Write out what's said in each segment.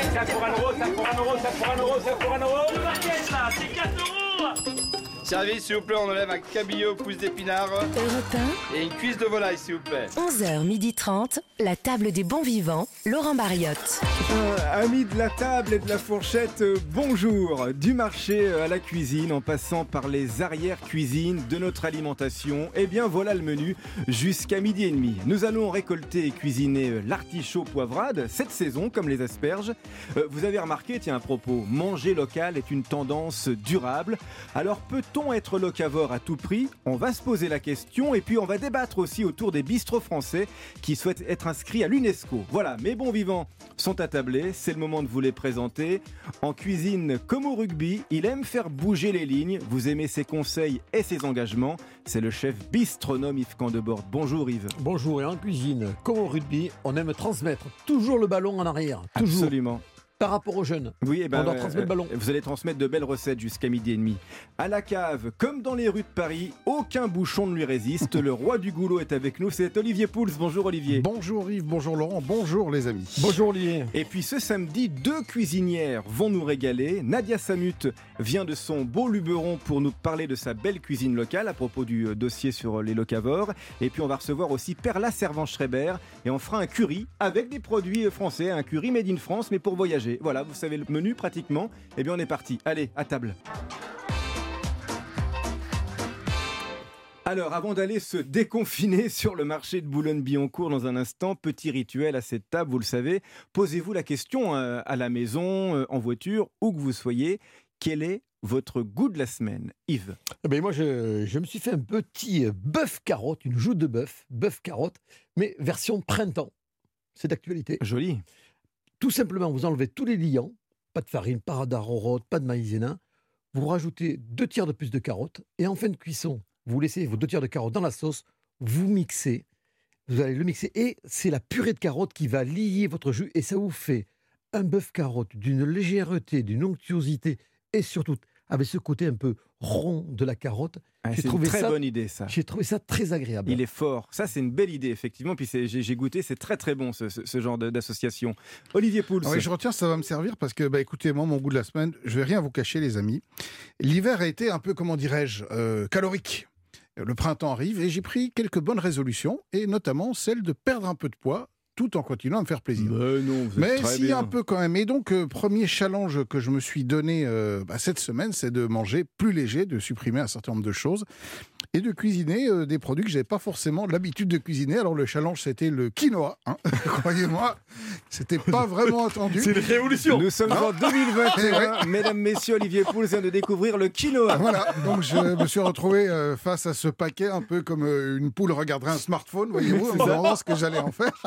Ça pour 1 euro, ça pour 1 euro, ça pour 1 euro, ça pour 1 euro. Le barquette là, c'est 4 euros. Service, s'il vous plaît, on enlève un cabillaud pousse d'épinards et une cuisse de volaille, s'il vous plaît. 11h30, la table des bons vivants, Laurent Bariotte. Amis de la table et de la fourchette, bonjour. Du marché à la cuisine, en passant par les arrières-cuisines de notre alimentation, eh bien voilà le menu jusqu'à 12h30. Nous allons récolter et cuisiner l'artichaut poivrade, cette saison, comme les asperges. Vous avez remarqué, tiens à propos, manger local est une tendance durable. Alors peut-on être locavore à tout prix? On va se poser la question et puis on va débattre aussi autour des bistrots français qui souhaitent être inscrits à l'UNESCO. Voilà, mes bons vivants sont attablés, c'est le moment de vous les présenter. En cuisine comme au rugby, il aime faire bouger les lignes. Vous aimez ses conseils et ses engagements. C'est le chef bistronome Yves Candebord. Bonjour Yves. Bonjour, et en cuisine, comme au rugby, on aime transmettre toujours le ballon en arrière. Toujours. Absolument. Par rapport aux jeunes, oui, on doit transmettre le ballon. Vous allez transmettre de belles recettes jusqu'à 12h30. À la cave, comme dans les rues de Paris, aucun bouchon ne lui résiste. Le roi du goulot est avec nous, c'est Olivier Pouls. Bonjour Olivier. Bonjour Yves, bonjour Laurent, bonjour les amis. Bonjour Olivier. Et puis ce samedi, 2 cuisinières vont nous régaler. Nadia Samut vient de son beau Luberon pour nous parler de sa belle cuisine locale à propos du dossier sur les locavores. Et puis on va recevoir aussi Perla Servan-Schreiber et on fera un curry avec des produits français, un curry made in France mais pour voyager. Voilà, vous savez le menu pratiquement. Eh bien on est parti, allez, à table. Alors, avant d'aller se déconfiner sur le marché de Boulogne-Billancourt dans un instant, petit rituel à cette table, vous le savez, posez-vous la question à la maison, en voiture, où que vous soyez, quel est votre goût de la semaine, Yves? Moi, je me suis fait un petit bœuf carotte, une joue de bœuf carotte, mais version printemps. C'est d'actualité. Joli. Tout simplement, vous enlevez tous les liants, pas de farine, pas d'arrowroot, pas de maïzena. Vous rajoutez 2 tiers de plus de carottes et en fin de cuisson, vous laissez vos 2 tiers de carottes dans la sauce, vous mixez, vous allez le mixer et c'est la purée de carottes qui va lier votre jus et ça vous fait un bœuf carotte d'une légèreté, d'une onctuosité et surtout avec ce côté un peu rond de la carotte. C'est une très bonne idée ça. J'ai trouvé ça très agréable. Il est fort. Ça c'est une belle idée effectivement. Puis j'ai goûté, c'est très très bon ce genre d'association. Olivier Pouls. Oui, je retiens, ça va me servir parce que, écoutez, moi, mon goût de la semaine, je vais rien vous cacher les amis. L'hiver a été un peu, comment dirais-je, calorique. Le printemps arrive et j'ai pris quelques bonnes résolutions et notamment celle de perdre un peu de poids tout en continuant à me faire plaisir. Mais si, bien. Un peu quand même. Et donc, premier challenge que je me suis donné cette semaine, c'est de manger plus léger, de supprimer un certain nombre de choses et de cuisiner des produits que je n'avais pas forcément l'habitude de cuisiner. Alors, le challenge, c'était le quinoa. Croyez-moi, c'était pas vraiment attendu. C'est une révolution. Nous sommes en 2021. Mesdames, messieurs, Olivier Pouls vient de découvrir le quinoa. Voilà, donc je me suis retrouvé face à ce paquet, un peu comme une poule regarderait un smartphone, voyez-vous, en me demandant ce que j'allais en faire.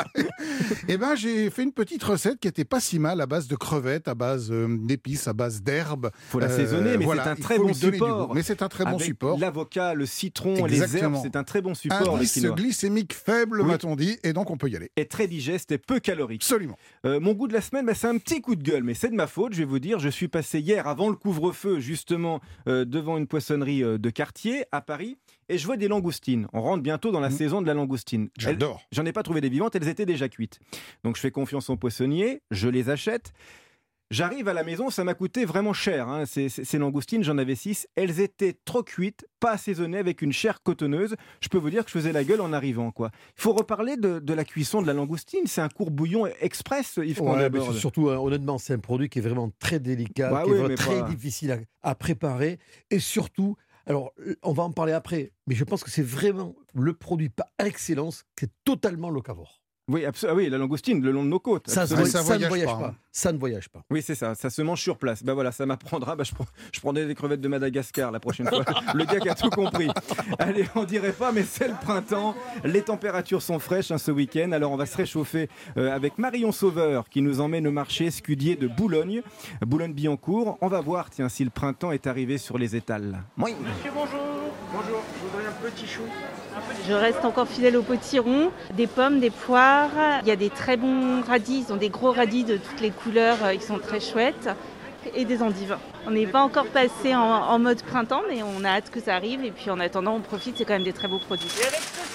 Et j'ai fait une petite recette qui était pas si mal à base de crevettes, à base d'épices, à base d'herbes. Faut l'assaisonner, mais c'est un très bon support. Mais c'est un très bon support. L'avocat, le citron, les herbes, c'est un très bon support. Un indice glycémique faible, m'a-t-on dit, et donc on peut y aller. Et très digeste et peu calorique. Absolument. Mon goût de la semaine, c'est un petit coup de gueule, mais c'est de ma faute, je vais vous dire. Je suis passé hier, avant le couvre-feu, justement, devant une poissonnerie de quartier, à Paris, et je vois des langoustines. On rentre bientôt dans la saison de la langoustine. J'adore. J'en ai pas trouvé des vivantes, elles étaient déjà cuites. Donc je fais confiance au poissonnier, je les achète. J'arrive à la maison, ça m'a coûté vraiment cher. Ces langoustines, j'en avais 6. Elles étaient trop cuites, pas assaisonnées, avec une chair cotonneuse. Je peux vous dire que je faisais la gueule en arrivant. Il faut reparler de la cuisson de la langoustine. C'est un court bouillon express, Yves Candebord. Surtout, honnêtement, c'est un produit qui est vraiment très délicat, qui est très difficile à préparer. Et surtout, alors, on va en parler après, mais je pense que c'est vraiment le produit par excellence qui est totalement locavore. Oui, oui, la langoustine, le long de nos côtes. Ça ne voyage pas. Ça ne voyage pas. Oui, c'est ça. Ça se mange sur place. Voilà, ça m'apprendra. Je prendrai des crevettes de Madagascar la prochaine fois. Le gars qui a tout compris. Allez, on dirait pas, mais c'est le printemps. Les températures sont fraîches ce week-end. Alors, on va se réchauffer avec Marion Sauveur qui nous emmène au marché Scudier de Boulogne, Boulogne-Billancourt. On va voir, tiens, si le printemps est arrivé sur les étals. Oui. Monsieur, bonjour. Bonjour. Je voudrais un petit chou. Je reste encore fidèle au potiron, des pommes, des poires. Il y a des très bons radis, ils ont des gros radis de toutes les couleurs, ils sont très chouettes. Et des endives. On n'est pas encore passé en mode printemps, mais on a hâte que ça arrive. Et puis en attendant, on profite, c'est quand même des très beaux produits. Et avec ceci,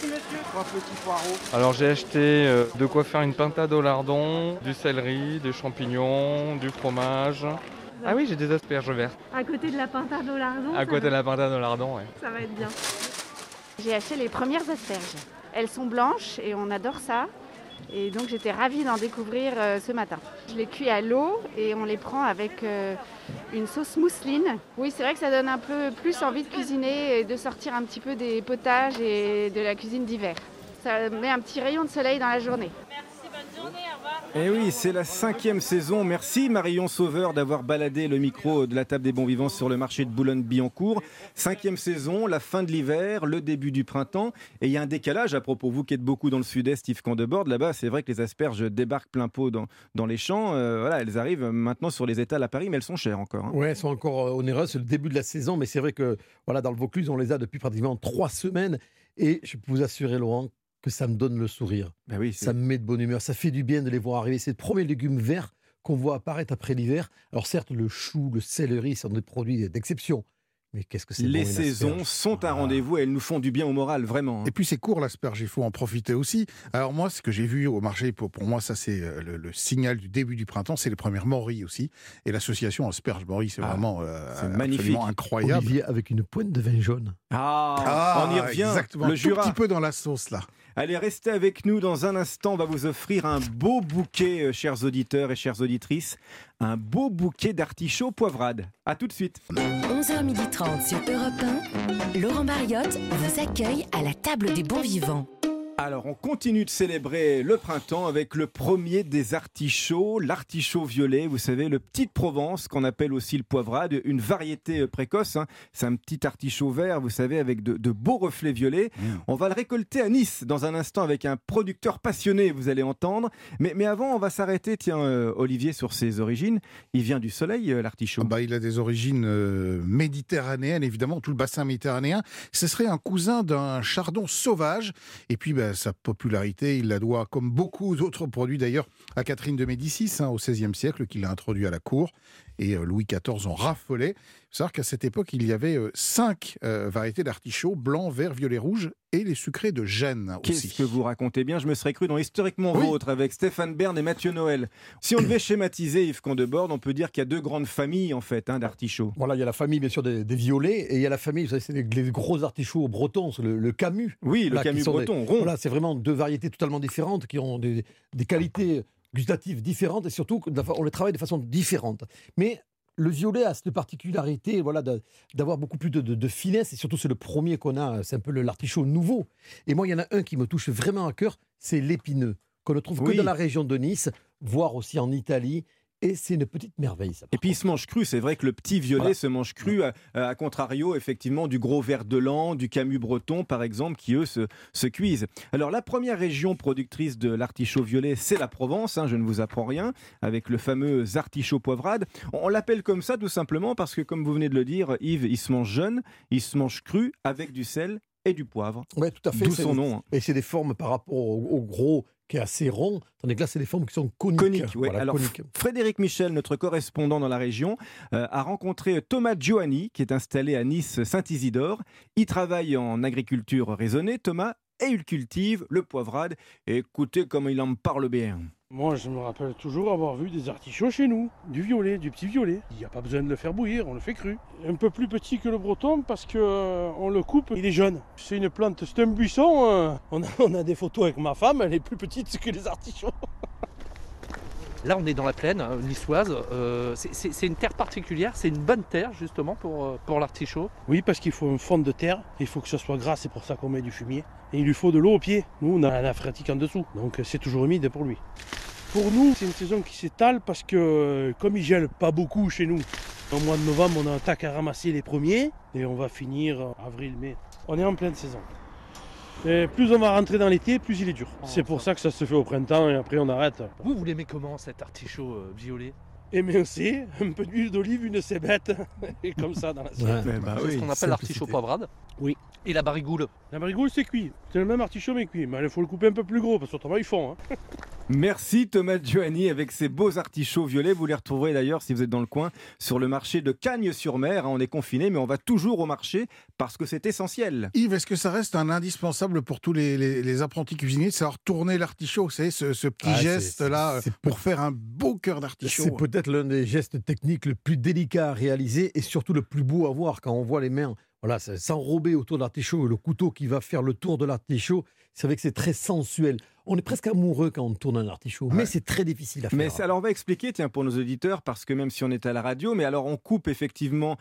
messieurs. 3 petits poireaux. Alors j'ai acheté de quoi faire une pintade au lardon, du céleri, des champignons, du fromage. Ah oui, j'ai des asperges vertes. À côté de la pintade au lardon. À côté de la pintade au lardon, ouais. Ça va être bien. J'ai acheté les premières asperges. Elles sont blanches et on adore ça. Et donc j'étais ravie d'en découvrir ce matin. Je les cuis à l'eau et on les prend avec une sauce mousseline. Oui, c'est vrai que ça donne un peu plus envie de cuisiner et de sortir un petit peu des potages et de la cuisine d'hiver. Ça met un petit rayon de soleil dans la journée. Merci, bonne journée, au revoir. Et oui, c'est la 5e saison. Merci Marion Sauveur d'avoir baladé le micro de la table des bons vivants sur le marché de Boulogne-Billancourt. 5e saison, la fin de l'hiver, le début du printemps. Et il y a un décalage à propos, vous qui êtes beaucoup dans le sud-est, Yves Candeborde, là-bas, c'est vrai que les asperges débarquent plein pot dans les champs. Voilà, elles arrivent maintenant sur les étals à Paris, mais elles sont chères encore. Hein. Oui, elles sont encore onéreuses, c'est le début de la saison, mais c'est vrai que voilà, dans le Vaucluse, on les a depuis pratiquement 3 semaines. Et je peux vous assurer, Laurent, que ça me donne le sourire. Ben oui, ça me met de bonne humeur. Ça fait du bien de les voir arriver. C'est le premier légume vert qu'on voit apparaître après l'hiver. Alors certes, le chou, le céleri sont des produits d'exception. Mais qu'est-ce que c'est Les bon, saisons sont un rendez-vous et elles nous font du bien au moral, vraiment. Et puis c'est court l'asperge, il faut en profiter aussi. Alors moi, ce que j'ai vu au marché, pour moi, ça c'est le signal du début du printemps, c'est les premières morilles aussi. Et l'association asperge-morille, c'est vraiment c'est magnifique, incroyable. Olivier, avec une pointe de vin jaune. On y revient. Exactement, le Jura. Tout petit peu dans la sauce là. Allez, restez avec nous. Dans un instant, on va vous offrir un beau bouquet, chers auditeurs et chères auditrices. Un beau bouquet d'artichauts poivrades. A tout de suite. 11h30 sur Europe 1. Laurent Mariotte vous accueille à la table des bons vivants. Alors, on continue de célébrer le printemps avec le premier des artichauts, l'artichaut violet, vous savez, le petit de Provence, qu'on appelle aussi le poivrade, une variété précoce. Hein. C'est un petit artichaut vert, vous savez, avec de beaux reflets violets. On va le récolter à Nice dans un instant avec un producteur passionné, vous allez entendre. Mais avant, on va s'arrêter, tiens, Olivier, sur ses origines. Il vient du soleil, l'artichaut. Il a des origines méditerranéennes, évidemment, tout le bassin méditerranéen. Ce serait un cousin d'un chardon sauvage. Et puis, sa popularité, il la doit, comme beaucoup d'autres produits d'ailleurs, à Catherine de Médicis, au XVIe siècle, qui l'a introduit à la cour. Et Louis XIV en raffolait. Il faut savoir qu'à cette époque, il y avait 5 variétés d'artichauts, blanc, vert, violet, rouge, et les sucrés de Gênes aussi. Qu'est-ce que vous racontez bien? Je me serais cru dans Historiquement Vôtre avec Stéphane Bern et Mathieu Noël. Si on devait schématiser, Yves Candeborde, on peut dire qu'il y a 2 grandes familles en fait d'artichauts. Voilà, il y a la famille bien sûr des violets et il y a la famille, vous savez, c'est les gros artichauts bretons, c'est le Camus. Oui, le Camus breton, rond. Voilà, c'est vraiment 2 variétés totalement différentes qui ont des qualités gustatives différentes et surtout on les travaille de façon différente. Mais le violet a cette particularité, voilà, d'avoir beaucoup plus de finesse, et surtout c'est le premier qu'on a, c'est un peu l'artichaut nouveau. Et moi, il y en a un qui me touche vraiment à cœur, c'est l'épineux, qu'on ne trouve que dans la région de Nice, voire aussi en Italie. Et c'est une petite merveille, ça. Et puis il se mange cru, c'est vrai que le petit violet se mange cru, à contrario, effectivement, du gros vert de l'an, du Camus breton, par exemple, qui eux se cuisent. Alors la première région productrice de l'artichaut violet, c'est la Provence, je ne vous apprends rien, avec le fameux artichaut poivrade. On l'appelle comme ça tout simplement parce que, comme vous venez de le dire, Yves, il se mange jeune, il se mange cru avec du sel et du poivre. Oui, tout à fait. D'où son nom. Et c'est des formes par rapport au gros, qui est assez rond, tandis que là, c'est des formes qui sont coniques. Coniques, oui. Voilà, alors, coniques. Frédéric Michel, notre correspondant dans la région, a rencontré Thomas Giovanni, qui est installé à Nice-Saint-Isidore. Il travaille en agriculture raisonnée, Thomas, et il cultive le poivrade. Et écoutez comme il en parle bien. Moi, je me rappelle toujours avoir vu des artichauts chez nous, du violet, du petit violet. Il n'y a pas besoin de le faire bouillir, on le fait cru. Un peu plus petit que le breton parce qu'on le coupe, il est jeune. C'est une plante, c'est un buisson. On a des photos avec ma femme, elle est plus petite que les artichauts. Là, on est dans la plaine niçoise. C'est une terre particulière, c'est une bonne terre justement pour l'artichaut. Oui, parce qu'il faut un fond de terre, il faut que ce soit gras, c'est pour ça qu'on met du fumier. Et il lui faut de l'eau au pied. Nous, on a la phréatique en dessous, donc c'est toujours humide pour lui. Pour nous, c'est une saison qui s'étale parce que comme il gèle pas beaucoup chez nous, au mois de novembre, on attaque à ramasser les premiers et on va finir avril-mai. On est en pleine saison. Et plus on va rentrer dans l'été, plus il est dur. C'est pour ça que ça se fait au printemps et après on arrête. Vous l'aimez comment cet artichaut violet? Émincé, un peu d'huile d'olive, une cébette, et comme ça dans la c'est ce qu'on appelle l'artichaut poivrade. Oui. Et la barigoule? La barigoule c'est cuit, c'est le même artichaut mais cuit, mais il faut le couper un peu plus gros parce qu'autrement ils font. Merci Thomas Giovanni avec ses beaux artichauts violets. Vous les retrouverez d'ailleurs si vous êtes dans le coin sur le marché de Cagnes-sur-Mer. On est confiné mais on va toujours au marché parce que c'est essentiel. Yves, est-ce que ça reste un indispensable pour tous les apprentis cuisiniers de savoir tourner l'artichaut? Vous savez, ce petit geste-là pour faire un beau cœur d'artichaut. C'est peut-être l'un des gestes techniques le plus délicat à réaliser et surtout le plus beau à voir quand on voit les mains s'enrober autour de l'artichaut et le couteau qui va faire le tour de l'artichaut. C'est vrai que c'est très sensuel. On est presque amoureux quand on tourne un artichaut, mais c'est très difficile à faire. Alors on va expliquer, pour nos auditeurs, parce que même si on est à la radio, mais alors on coupe effectivement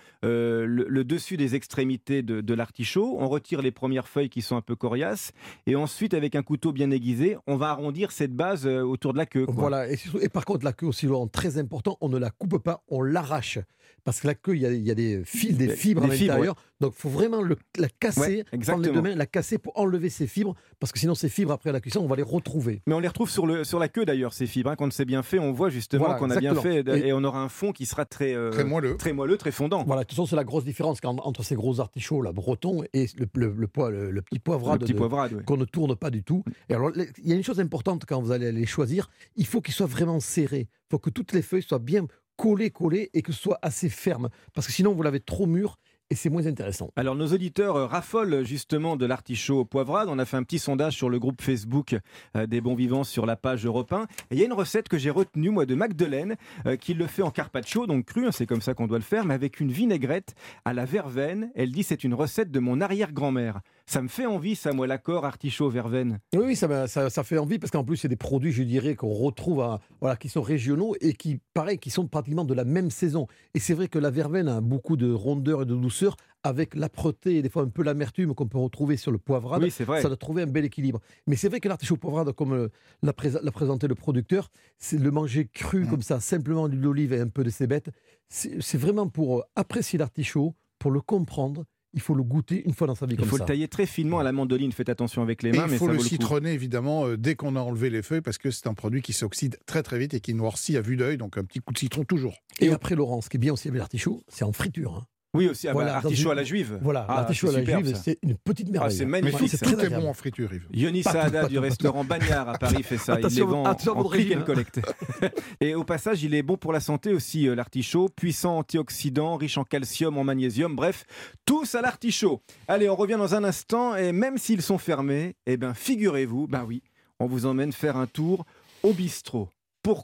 le dessus des extrémités de l'artichaut, on retire les premières feuilles qui sont un peu coriaces, et ensuite avec un couteau bien aiguisé, on va arrondir cette base autour de la queue. Voilà, et par contre la queue aussi, très important, on ne la coupe pas, on l'arrache. Parce que la queue, il y a des fils, des fibres à l'intérieur. Donc il faut vraiment la casser, prendre les deux mains, la casser pour enlever ces fibres, parce que sinon ces fibres, après la cuisson, on va les retrouver. Mais on les retrouve sur la queue d'ailleurs, ces fibres. Quand c'est bien fait, on voit justement qu'on a bien fait, et on aura un fond qui sera très moelleux, très fondant. Voilà, de toute façon, c'est la grosse différence entre ces gros artichauts là, bretons et le petit poivrade, qu'on ne tourne pas du tout. Et alors, il y a une chose importante quand vous allez les choisir, il faut qu'ils soient vraiment serrés. Il faut que toutes les feuilles soient bien collées et que ce soit assez ferme. Parce que sinon, vous l'avez trop mûr. Et c'est moins intéressant. Alors nos auditeurs raffolent justement de l'artichaut poivrade. On a fait un petit sondage sur le groupe Facebook des bons vivants sur la page Europe 1. Et il y a une recette que j'ai retenue moi de Magdeleine qui le fait en carpaccio, donc cru, c'est comme ça qu'on doit le faire, mais avec une vinaigrette à la verveine. Elle dit c'est une recette de mon arrière-grand-mère. Ça me fait envie ça, moi, l'accord artichaut verveine. Oui, ça fait envie parce qu'en plus c'est des produits, je dirais, qu'on retrouve qui sont régionaux et qui sont pratiquement de la même saison. Et c'est vrai que la verveine a beaucoup de rondeur et de douceur avec l'âpreté et des fois un peu l'amertume qu'on peut retrouver sur le poivrade. Oui, c'est vrai. Ça doit trouver un bel équilibre. Mais c'est vrai que l'artichaut poivrade, comme l'a présenté le producteur, c'est le manger cru comme ça, simplement l'huile d'olive et un peu de cébette. C'est vraiment pour apprécier l'artichaut, pour le comprendre. Il faut le goûter une fois dans sa vie comme ça. Il faut le tailler très finement à la mandoline. Faites attention avec les mains. Il faut le citronner évidemment dès qu'on a enlevé les feuilles parce que c'est un produit qui s'oxyde très très vite et qui noircit à vue d'œil. Donc un petit coup de citron toujours. Et après, Laurent, ce qui est bien aussi avec l'artichaut, c'est en friture. Oui, aussi, artichaut à la juive. Voilà, l'artichaut à la juive, c'est une petite merveille. C'est magnifique. C'est très bon en friture, Yves. Yoni Saada du restaurant Bagnard à Paris fait ça. Il les vend en click and collect. Et au passage, il est bon pour la santé aussi, l'artichaut. Puissant antioxydant, riche en calcium, en magnésium. Bref, tous à l'artichaut. Allez, on revient dans un instant. Et même s'ils sont fermés, figurez-vous, on vous emmène faire un tour au bistrot. Pourquoi ?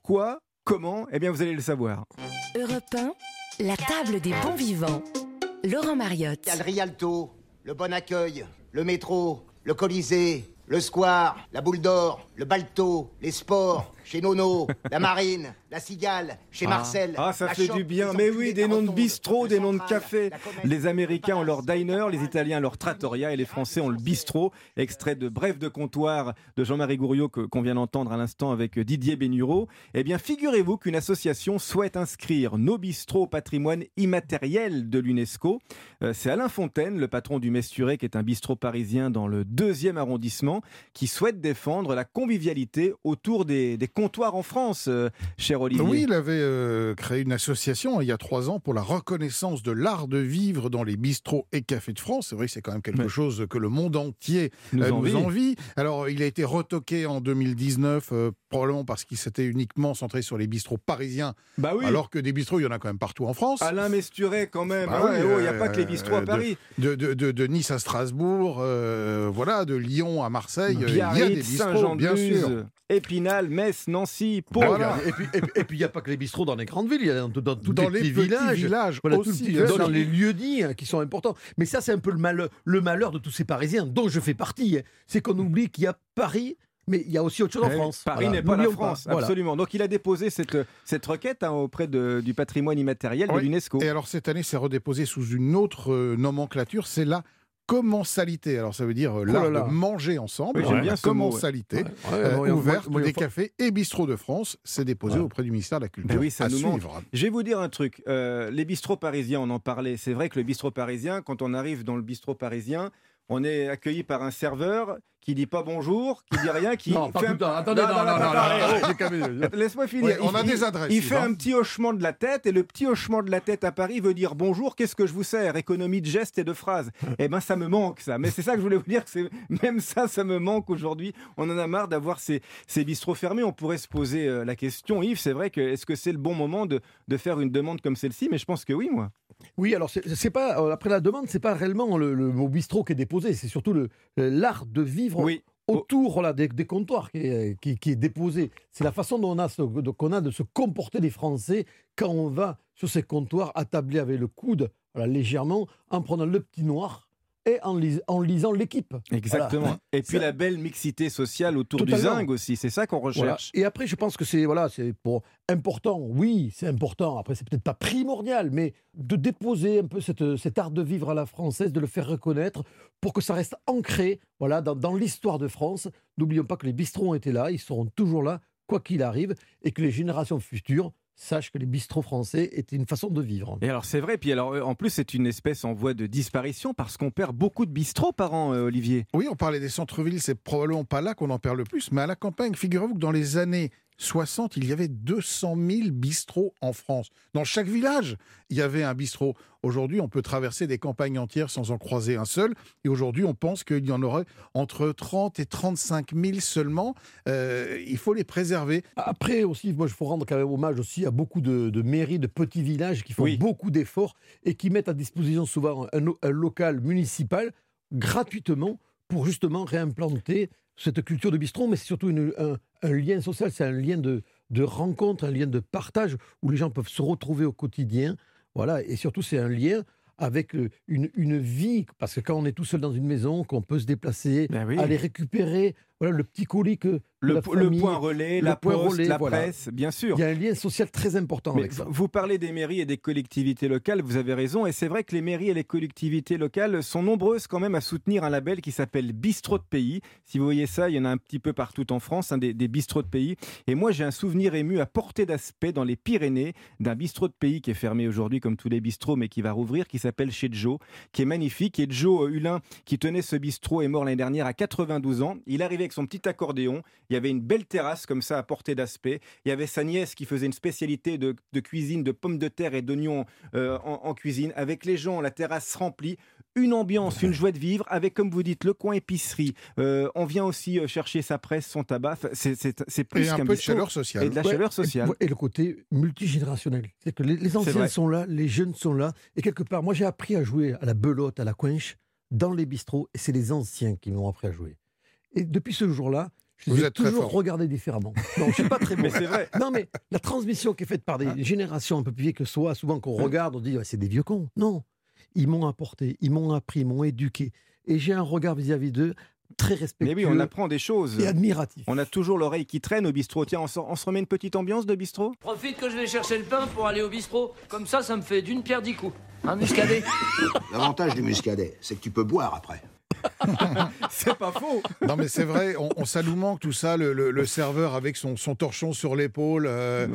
Comment ? Vous allez le savoir. Europe 1, la table des bons vivants. Laurent Mariotte. Il y a le Rialto, le Bon Accueil, le métro, le Colisée, le Square, la Boule d'Or, le Balto, les sports, chez Nono, la Marine, la Cigale, chez Marcel. Ça fait du bien. Mais oui, des noms de bistrot, des noms de café. Les Américains ont leur diner, les Italiens leur trattoria et les Français ont le bistrot. Extrait de Bref de comptoir de Jean-Marie Gouriot qu'on vient d'entendre à l'instant avec Didier Bénureau. Figurez-vous qu'une association souhaite inscrire nos bistrots au patrimoine immatériel de l'UNESCO. C'est Alain Fontaine, le patron du Mesturé, qui est un bistrot parisien dans le 2e arrondissement, qui souhaite défendre la convivialité autour des comptoirs en France, cher Olivier. Oui, il avait créé une association il y a 3 ans pour la reconnaissance de l'art de vivre dans les bistrots et cafés de France. C'est vrai que c'est quand même quelque chose que le monde entier nous envie. Alors, il a été retoqué en 2019, probablement parce qu'il s'était uniquement centré sur les bistrots parisiens, alors que des bistrots, il y en a quand même partout en France. Alain Mesturé, quand même. Il n'y a pas que les bistrots à Paris. De Nice à Strasbourg, de Lyon à Marseille, il y a des bistrots, bien sûr. Épinal, Metz, Nancy, Pau. Voilà. Et puis il n'y a pas que les bistrots dans les grandes villes, il y a dans tous les petits villages aussi, dans les lieux-dits qui sont importants. Mais ça, c'est un peu le malheur de tous ces Parisiens, dont je fais partie. C'est qu'on oublie qu'il y a Paris, mais il y a aussi autre chose en France. Paris n'est pas la France, absolument. Donc il a déposé cette requête auprès du patrimoine immatériel de l'UNESCO. Et alors cette année, c'est redéposé sous une autre nomenclature, c'est la commensalité. Alors ça veut dire l'art de manger ensemble. Oui, j'aime bien ce commensalité ouverte des cafés et bistrots de France. C'est déposé auprès du ministère de la Culture. Ça nous manque. Je vais vous dire un truc. Les bistrots parisiens, on en parlait. C'est vrai que le bistrot parisien, quand on arrive dans le bistrot parisien, on est accueilli par un serveur qui dit pas bonjour, qui dit rien, qui non, fait pas tout le temps. Attendez, non. Laisse-moi finir. Ouais, on a des adresses. Il fait un petit hochement de la tête, et le petit hochement de la tête à Paris veut dire bonjour, qu'est-ce que je vous sers? Économie de gestes et de phrases. Eh ben, ça me manque, ça. Mais c'est ça que je voulais vous dire, que même ça me manque aujourd'hui. On en a marre d'avoir ces bistrots fermés. On pourrait se poser la question, Yves, c'est vrai que est-ce que c'est le bon moment de faire une demande comme celle-ci? Mais je pense que oui, moi. Oui, alors c'est pas après la demande, c'est pas réellement le mot bistrot qui est déposé, c'est surtout l'art de vivre autour des comptoirs qui est déposé. C'est la façon dont qu'on a de se comporter les Français quand on va sur ces comptoirs attablés avec le coude légèrement, en prenant le petit noir et en lisant l'équipe. Exactement. Voilà. Et puis la belle mixité sociale autour du zinc aussi, c'est ça qu'on recherche. Voilà. Et après, je pense que c'est important, oui, c'est important. Après, c'est peut-être pas primordial, mais de déposer un peu cet art de vivre à la française, de le faire reconnaître pour que ça reste ancré dans l'histoire de France. N'oublions pas que les bistrots ont été là, ils seront toujours là, quoi qu'il arrive, et que les générations futures sachent que les bistrots français étaient une façon de vivre. Et alors c'est vrai, puis alors en plus c'est une espèce en voie de disparition parce qu'on perd beaucoup de bistrots par an, Olivier. Oui, on parlait des centres-villes, c'est probablement pas là qu'on en perd le plus, mais à la campagne, figurez-vous que dans les années 60, il y avait 200 000 bistrots en France. Dans chaque village, il y avait un bistrot. Aujourd'hui, on peut traverser des campagnes entières sans en croiser un seul. Et aujourd'hui, on pense qu'il y en aurait entre 30 et 35 000 seulement. Il faut les préserver. Après aussi, moi, il faut rendre quand même hommage aussi à beaucoup de mairies, de petits villages qui font beaucoup d'efforts et qui mettent à disposition souvent un local municipal gratuitement pour justement réimplanter cette culture de bistrot, mais c'est surtout un lien social, c'est un lien de rencontre, un lien de partage où les gens peuvent se retrouver au quotidien. Voilà, et surtout, c'est un lien avec une vie, parce que quand on est tout seul dans une maison, qu'on peut se déplacer, aller récupérer le petit colis que le famille, point relais, la poste, la presse, bien sûr. Il y a un lien social très important avec ça. Vous parlez des mairies et des collectivités locales, vous avez raison, et c'est vrai que les mairies et les collectivités locales sont nombreuses quand même à soutenir un label qui s'appelle Bistrot de Pays. Si vous voyez ça, il y en a un petit peu partout en France, des bistrots de pays. Et moi, j'ai un souvenir ému à Portée d'Aspet, dans les Pyrénées, d'un bistrot de pays qui est fermé aujourd'hui comme tous les bistrots, mais qui va rouvrir, qui s'appelle Chez Joe, qui est magnifique. Et Joe Hulin, qui tenait ce bistrot, est mort l'année dernière à 92 ans. Il arrivait avec son petit accordéon. Il y avait une belle terrasse comme ça à Portée d'Aspet. Il y avait sa nièce qui faisait une spécialité de cuisine de pommes de terre et d'oignons en cuisine. Avec les gens, la terrasse remplie. Une ambiance, une joie de vivre. Avec, comme vous dites, le coin épicerie. On vient aussi chercher sa presse, son tabac. C'est plus qu'un bistrot. Et un peu de chaleur sociale. Et de la chaleur sociale. Et le côté multigénérationnel. C'est que les anciens sont là, les jeunes sont là. Et quelque part, moi j'ai appris à jouer à la belote, à la quenche, dans les bistrots. Et c'est les anciens qui m'ont appris à jouer. Et depuis ce jour-là, je les ai toujours regardés différemment. Non, je ne suis pas très bon. Mais c'est vrai. Non, mais la transmission qui est faite par des générations un peu plus vieilles que soi, souvent qu'on regarde, on dit c'est des vieux cons. Non, ils m'ont apporté, ils m'ont appris, ils m'ont éduqué. Et j'ai un regard vis-à-vis d'eux très respectueux. Mais oui, on apprend des choses. Et admiratif. On a toujours l'oreille qui traîne au bistrot. Tiens, on se remet une petite ambiance de bistrot. Profite que je vais chercher le pain pour aller au bistrot. Comme ça me fait d'une pierre 10 coups. Un muscadet. L'avantage du muscadet, c'est que tu peux boire après. C'est pas faux. Non mais c'est vrai, ça nous manque tout ça, le serveur avec son torchon sur l'épaule,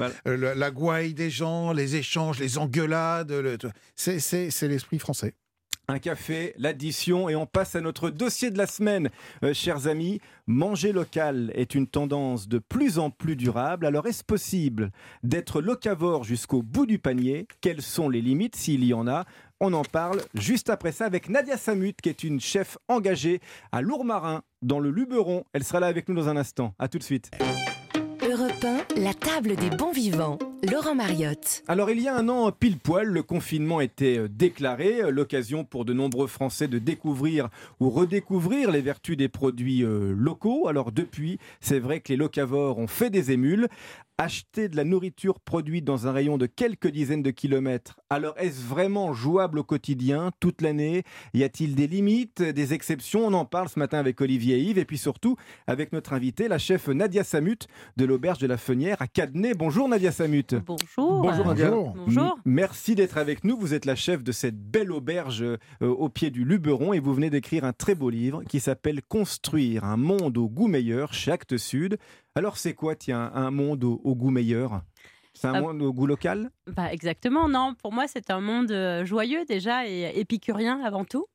la gouaille des gens, les échanges, les engueulades, c'est l'esprit français. Un café, l'addition, et on passe à notre dossier de la semaine. Chers amis, manger local est une tendance de plus en plus durable. Alors est-ce possible d'être locavore jusqu'au bout du panier? Quelles sont les limites, s'il y en a? On en parle juste après ça avec Nadia Samut, qui est une chef engagée à Lourmarin, dans le Luberon. Elle sera là avec nous dans un instant. À tout de suite. Europe 1, la table des bons vivants. Laurent Mariotte. Alors il y a un an, pile poil, le confinement était déclaré, l'occasion pour de nombreux Français de découvrir ou redécouvrir les vertus des produits locaux. Alors depuis, c'est vrai que les locavores ont fait des émules. Acheter de la nourriture produite dans un rayon de quelques dizaines de kilomètres, alors est-ce vraiment jouable au quotidien, toute l'année? Y a-t-il des limites, des exceptions? On en parle ce matin avec Olivier et Yves, et puis surtout avec notre invitée, la chef Nadia Samut de l'Auberge de la Fenière à Cadenet. Bonjour Nadia Samut. Bonjour. Bonjour Nadia. Bonjour. Merci d'être avec nous. Vous êtes la chef de cette belle auberge au pied du Luberon, et vous venez d'écrire un très beau livre qui s'appelle « Construire un monde au goût meilleur » chez Actes Sud. Alors c'est quoi, tiens, un monde au goût meilleur? C'est un monde au goût local? Exactement, non. Pour moi, c'est un monde joyeux déjà et épicurien avant tout.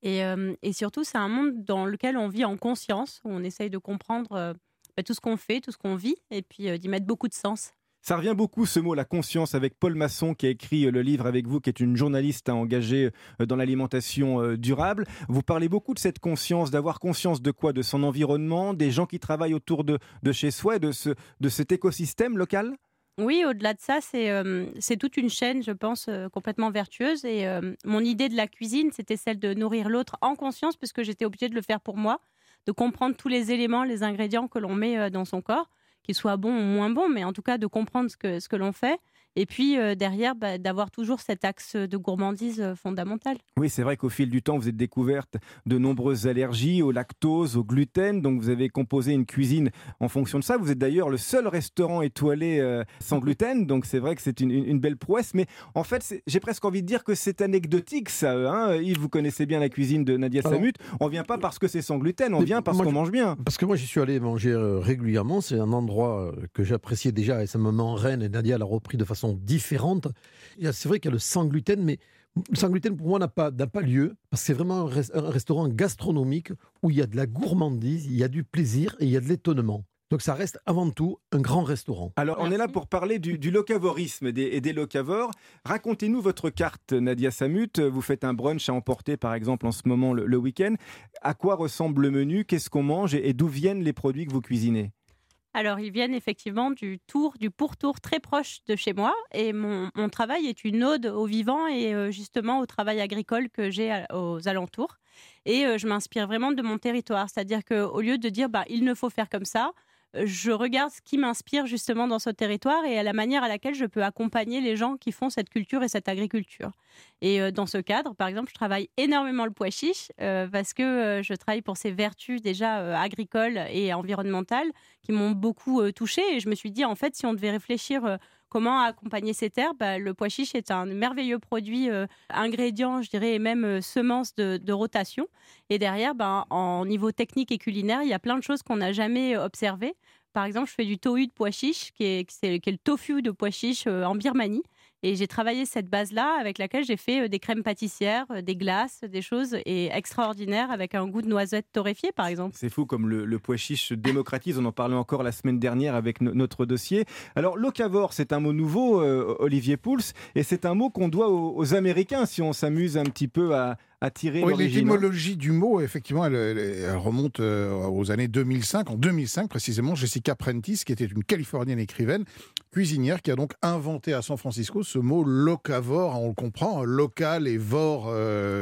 Et surtout, c'est un monde dans lequel on vit en conscience, où on essaye de comprendre tout ce qu'on fait, tout ce qu'on vit, et puis d'y mettre beaucoup de sens. Ça revient beaucoup ce mot, la conscience, avec Paul Masson qui a écrit le livre avec vous, qui est une journaliste engagée dans l'alimentation durable. Vous parlez beaucoup de cette conscience, d'avoir conscience de quoi ? De son environnement, des gens qui travaillent autour de chez soi et de cet écosystème local ? Oui, au-delà de ça, c'est toute une chaîne, je pense, complètement vertueuse. Et mon idée de la cuisine, c'était celle de nourrir l'autre en conscience, puisque j'étais obligée de le faire pour moi, de comprendre tous les éléments, les ingrédients que l'on met dans son corps, qu'ils soient bons ou moins bons, mais en tout cas de comprendre ce que l'on fait. Et puis derrière, d'avoir toujours cet axe de gourmandise fondamental. Oui, c'est vrai qu'au fil du temps, vous êtes découverte de nombreuses allergies au lactose, au gluten. Donc vous avez composé une cuisine en fonction de ça. Vous êtes d'ailleurs le seul restaurant étoilé sans gluten. Donc c'est vrai que c'est une belle prouesse. Mais en fait, j'ai presque envie de dire que c'est anecdotique ça. Hein, Yves, vous connaissez bien la cuisine de Nadia Samut. On ne vient pas parce que c'est sans gluten, on vient parce qu'on mange bien. Parce que moi, j'y suis allé manger régulièrement. C'est un endroit que j'appréciais déjà et ça me met en reine. Et Nadia l'a repris de façon différente. C'est vrai qu'il y a le sans gluten, mais le sans gluten pour moi n'a pas lieu, parce que c'est vraiment un restaurant gastronomique où il y a de la gourmandise, il y a du plaisir et il y a de l'étonnement. Donc ça reste avant tout un grand restaurant. Alors on est là pour parler du locavorisme et des locavores. Racontez-nous votre carte, Nadia Samut. Vous faites un brunch à emporter par exemple en ce moment le week-end. À quoi ressemble le menu ? Qu'est-ce qu'on mange et d'où viennent les produits que vous cuisinez ? Alors, ils viennent effectivement du pourtour très proche de chez moi. Et mon travail est une ode au vivant et justement au travail agricole que j'ai aux alentours. Et je m'inspire vraiment de mon territoire. C'est-à-dire qu'au lieu de dire il ne faut faire comme ça, je regarde ce qui m'inspire justement dans ce territoire et à la manière à laquelle je peux accompagner les gens qui font cette culture et cette agriculture. Et dans ce cadre, par exemple, je travaille énormément le pois chiche parce que je travaille pour ses vertus déjà agricoles et environnementales qui m'ont beaucoup touchée. Et je me suis dit, en fait, si on devait réfléchir comment accompagner ces terres, le pois chiche est un merveilleux produit, ingrédient, je dirais, et même semence de rotation. Et derrière, en niveau technique et culinaire, il y a plein de choses qu'on n'a jamais observées. Par exemple, je fais du tohu de pois chiche, qui est le tofu de pois chiche en Birmanie. Et j'ai travaillé cette base-là avec laquelle j'ai fait des crèmes pâtissières, des glaces, des choses extraordinaires avec un goût de noisette torréfiée, par exemple. C'est fou comme le pois chiche se démocratise. On en parlait encore la semaine dernière avec notre dossier. Alors, locavore, c'est un mot nouveau, Olivier Pouls, et c'est un mot qu'on doit aux Américains, si on s'amuse un petit peu à tirer l'origine. L'étymologie du mot, effectivement, elle remonte aux années 2005. En 2005, précisément, Jessica Prentice, qui était une Californienne écrivaine, cuisinière, qui a donc inventé à San Francisco ce mot locavore. On le comprend, local et vor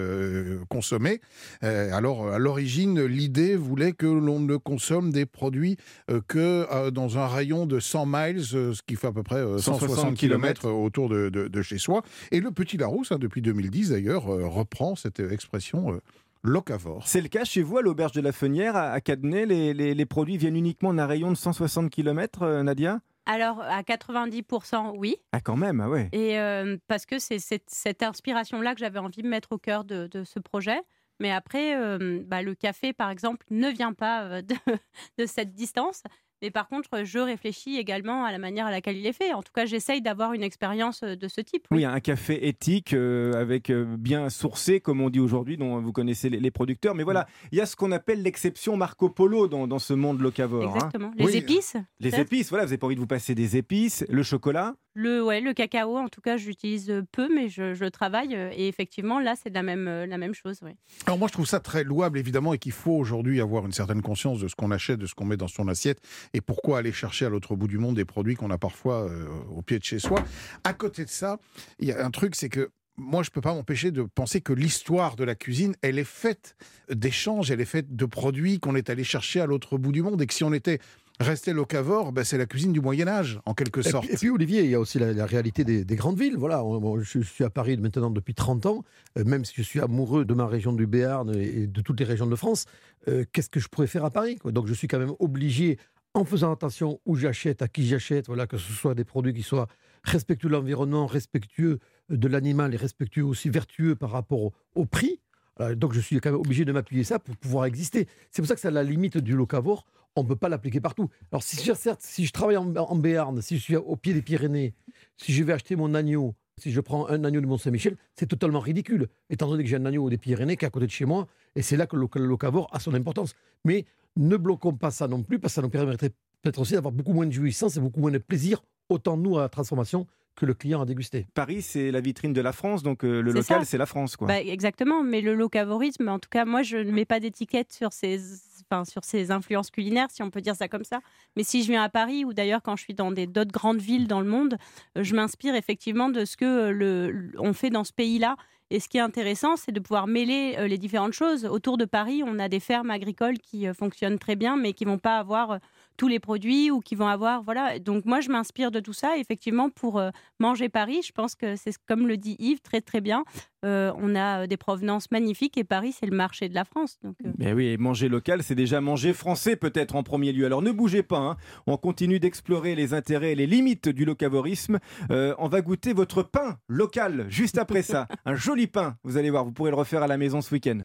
consommé. Alors, à l'origine, l'idée voulait que l'on ne consomme des produits que dans un rayon de 100 miles, ce qui fait à peu près 160 km autour de chez soi. Et le Petit Larousse, depuis 2010 d'ailleurs, reprend cette expression locavore. C'est le cas chez vous à l'Auberge de la Fenière, à Cadenet, les produits viennent uniquement d'un rayon de 160 km, Nadia ? Alors, à 90%, oui. Ah, quand même, ah ouais. Et parce que c'est cette inspiration-là que j'avais envie de mettre au cœur de ce projet. Mais après, le café, par exemple, ne vient pas de cette distance. Mais par contre, je réfléchis également à la manière à laquelle il est fait. En tout cas, j'essaye d'avoir une expérience de ce type. Oui, un café éthique, avec bien sourcé, comme on dit aujourd'hui, dont vous connaissez les producteurs. Mais voilà, il y a ce qu'on appelle l'exception Marco Polo dans ce monde locavore. Exactement. Les épices. Les épices, voilà, vous n'avez pas envie de vous passer des épices. Le chocolat. Le cacao, en tout cas, j'utilise peu, mais je travaille. Et effectivement, là, c'est la même chose. Oui. Alors moi, je trouve ça très louable, évidemment, et qu'il faut aujourd'hui avoir une certaine conscience de ce qu'on achète, de ce qu'on met dans son assiette, et pourquoi aller chercher à l'autre bout du monde des produits qu'on a parfois au pied de chez soi. À côté de ça, il y a un truc, c'est que moi, je ne peux pas m'empêcher de penser que l'histoire de la cuisine, elle est faite d'échanges, elle est faite de produits qu'on est allé chercher à l'autre bout du monde, et que si on était resté locavore, c'est la cuisine du Moyen-Âge, en quelque sorte. Et puis Olivier, il y a aussi la réalité des grandes villes. Voilà, je suis à Paris maintenant depuis 30 ans, même si je suis amoureux de ma région du Béarn et de toutes les régions de France, qu'est-ce que je pourrais faire à Paris, quoi. Donc je suis quand même obligé, en faisant attention où j'achète, à qui j'achète, voilà, que ce soit des produits qui soient respectueux de l'environnement, respectueux de l'animal et respectueux aussi vertueux par rapport au prix. Donc je suis quand même obligé de m'appuyer ça pour pouvoir exister. C'est pour ça que c'est à la limite du locavore. On ne peut pas l'appliquer partout. Alors si je travaille en Béarn, si je suis au pied des Pyrénées, si je vais acheter mon agneau, Si je prends un agneau de Mont-Saint-Michel, c'est totalement ridicule, étant donné que j'ai un agneau des Pyrénées qui est à côté de chez moi, et c'est là que le locavore a son importance. Mais ne bloquons pas ça non plus, parce que ça nous permettrait peut-être aussi d'avoir beaucoup moins de jouissance et beaucoup moins de plaisir, autant nous à la transformation que le client a dégusté. Paris, c'est la vitrine de la France, donc le local, ça. c'est la France, quoi. Exactement, mais le locavorisme, en tout cas, moi, je ne mets pas d'étiquette sur ces influences culinaires, si on peut dire ça comme ça. Mais si je viens à Paris, ou d'ailleurs quand je suis dans d'autres grandes villes dans le monde, je m'inspire effectivement de ce que on fait dans ce pays-là. Et ce qui est intéressant, c'est de pouvoir mêler les différentes choses. Autour de Paris, on a des fermes agricoles qui fonctionnent très bien, mais qui ne vont pas avoir tous les produits ou qui vont avoir... Voilà. Donc moi, je m'inspire de tout ça. Effectivement, pour manger Paris, je pense que c'est comme le dit Yves, très très bien. On a des provenances magnifiques et Paris, c'est le marché de la France. Donc, Mais oui, et manger local, c'est déjà manger français peut-être en premier lieu. Alors ne bougez pas, hein. On continue d'explorer les intérêts et les limites du locavorisme. On va goûter votre pain local juste après ça. Un joli pain, vous allez voir, vous pourrez le refaire à la maison ce week-end.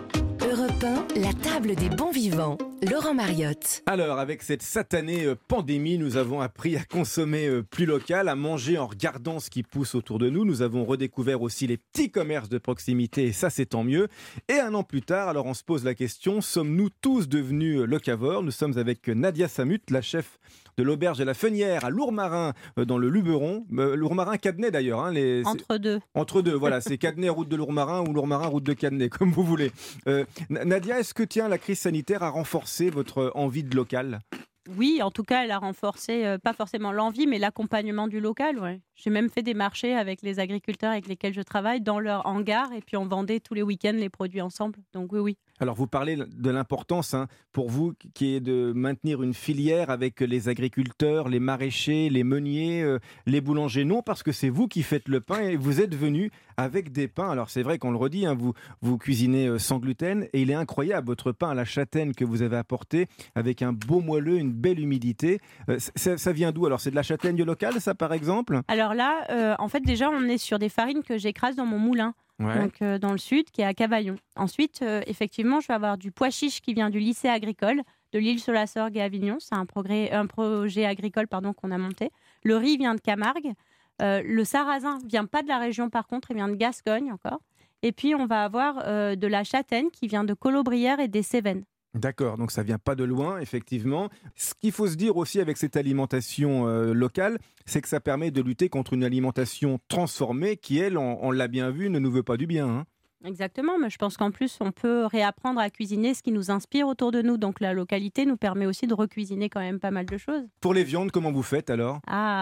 Europe 1, la table des bons vivants. Laurent Mariotte. Alors, avec cette satanée pandémie, nous avons appris à consommer plus local, à manger en regardant ce qui pousse autour de nous. Nous avons redécouvert aussi les petits commerces de proximité, et ça, c'est tant mieux. Et un an plus tard, alors on se pose la question, sommes-nous tous devenus locavores ? Nous sommes avec Nadia Samut, la chef de l'auberge de la Fenière à Lourmarin, dans le Luberon. Lourmarin-Cadenet d'ailleurs. Hein, Entre deux. Entre deux, voilà. C'est Cadenet, route de Lourmarin, ou Lourmarin, route de Cadenet, comme vous voulez. Nadia, est-ce que la crise sanitaire a renforcé votre envie de local ? Oui, en tout cas, elle a renforcé, pas forcément l'envie, mais l'accompagnement du local. Ouais. J'ai même fait des marchés avec les agriculteurs avec lesquels je travaille dans leur hangar et puis on vendait tous les week-ends les produits ensemble. Donc oui. Alors vous parlez de l'importance pour vous qui est de maintenir une filière avec les agriculteurs, les maraîchers, les meuniers, les boulangers. Non, parce que c'est vous qui faites le pain et vous êtes venu avec des pains. Alors c'est vrai qu'on le redit, hein, vous cuisinez sans gluten et il est incroyable votre pain à la châtaigne que vous avez apporté avec un beau moelleux, une belle humidité. Ça vient d'où ? Alors c'est de la châtaigne locale ça par exemple ? Alors là, en fait déjà on est sur des farines que j'écrase dans mon moulin. Ouais. Donc dans le sud, qui est à Cavaillon. Ensuite, effectivement, je vais avoir du pois chiche qui vient du lycée agricole de l'Île-sur-la-Sorgue et Avignon. C'est un projet agricole qu'on a monté. Le riz vient de Camargue. Le sarrasin vient pas de la région par contre, il vient de Gascogne encore. Et puis on va avoir de la châtaigne qui vient de Colobrières et des Cévennes. D'accord, donc ça vient pas de loin, effectivement. Ce qu'il faut se dire aussi avec cette alimentation locale, c'est que ça permet de lutter contre une alimentation transformée qui, elle, on l'a bien vu, ne nous veut pas du bien. Hein. Exactement, mais je pense qu'en plus, on peut réapprendre à cuisiner ce qui nous inspire autour de nous. Donc la localité nous permet aussi de recuisiner quand même pas mal de choses. Pour les viandes, comment vous faites alors ?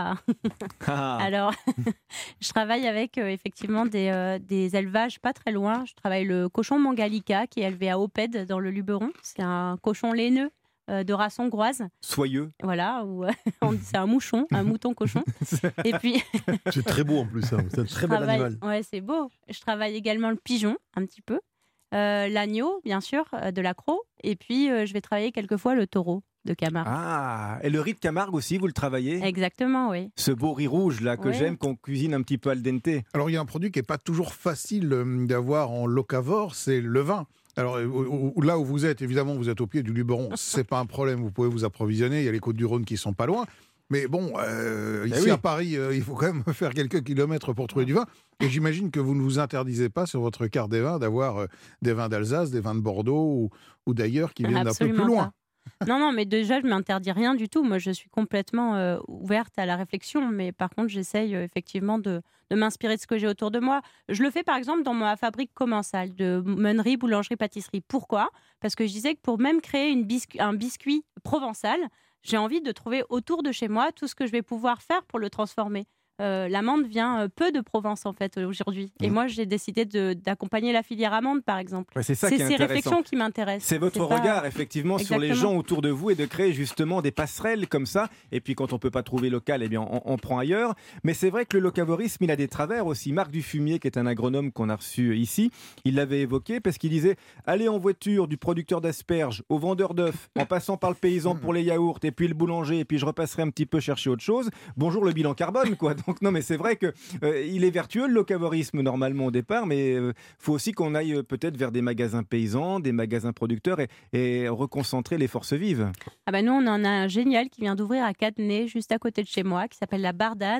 Alors, je travaille avec effectivement des élevages pas très loin. Je travaille le cochon Mangalica qui est élevé à Opède dans le Luberon. C'est un cochon laineux de race hongroise. Soyeux. Voilà, c'est un mouchon, un mouton cochon. Et puis... C'est très beau en plus, hein. C'est un très bel animal. Ouais, c'est beau. Je travaille également le pigeon, un petit peu. L'agneau, bien sûr, de l'accro. Et puis, je vais travailler quelquefois le taureau de Camargue. Ah, et le riz de Camargue aussi, vous le travaillez ? Exactement, oui. Ce beau riz rouge là que j'aime, qu'on cuisine un petit peu al dente. Alors il y a un produit qui n'est pas toujours facile d'avoir en locavore, c'est le vin. Alors là où vous êtes, évidemment, vous êtes au pied du Luberon, c'est pas un problème, vous pouvez vous approvisionner, il y a les Côtes-du-Rhône qui sont pas loin. Mais bon, ici à Paris, il faut quand même faire quelques kilomètres pour trouver du vin. Et j'imagine que vous ne vous interdisez pas sur votre carte des vins d'avoir des vins d'Alsace, des vins de Bordeaux ou d'ailleurs qui viennent d'un peu plus loin. Non, mais déjà, je ne m'interdis rien du tout. Moi, je suis complètement ouverte à la réflexion. Mais par contre, j'essaye effectivement de m'inspirer de ce que j'ai autour de moi. Je le fais, par exemple, dans ma fabrique commensale de meunerie, boulangerie, pâtisserie. Pourquoi ? Parce que je disais que pour même créer un biscuit provençal, j'ai envie de trouver autour de chez moi tout ce que je vais pouvoir faire pour le transformer. L'amande vient peu de Provence en fait aujourd'hui. Et moi j'ai décidé d'accompagner la filière amande par exemple. Ouais, c'est ces réflexions qui m'intéressent. C'est votre regard effectivement sur les gens autour de vous et de créer justement des passerelles comme ça. Et puis quand on peut pas trouver local, eh bien on prend ailleurs. Mais c'est vrai que le locavorisme il a des travers aussi. Marc Dufumier qui est un agronome qu'on a reçu ici, il l'avait évoqué parce qu'il disait allez en voiture du producteur d'asperges au vendeur d'œufs en passant par le paysan pour les yaourts et puis le boulanger et puis je repasserai un petit peu chercher autre chose. Bonjour le bilan carbone quoi. Donc non mais c'est vrai que il est vertueux le locavorisme normalement au départ, mais faut aussi qu'on aille peut-être vers des magasins paysans, des magasins producteurs et reconcentrer les forces vives. Ah ben nous on en a un génial qui vient d'ouvrir à Cadenet juste à côté de chez moi qui s'appelle la Bardane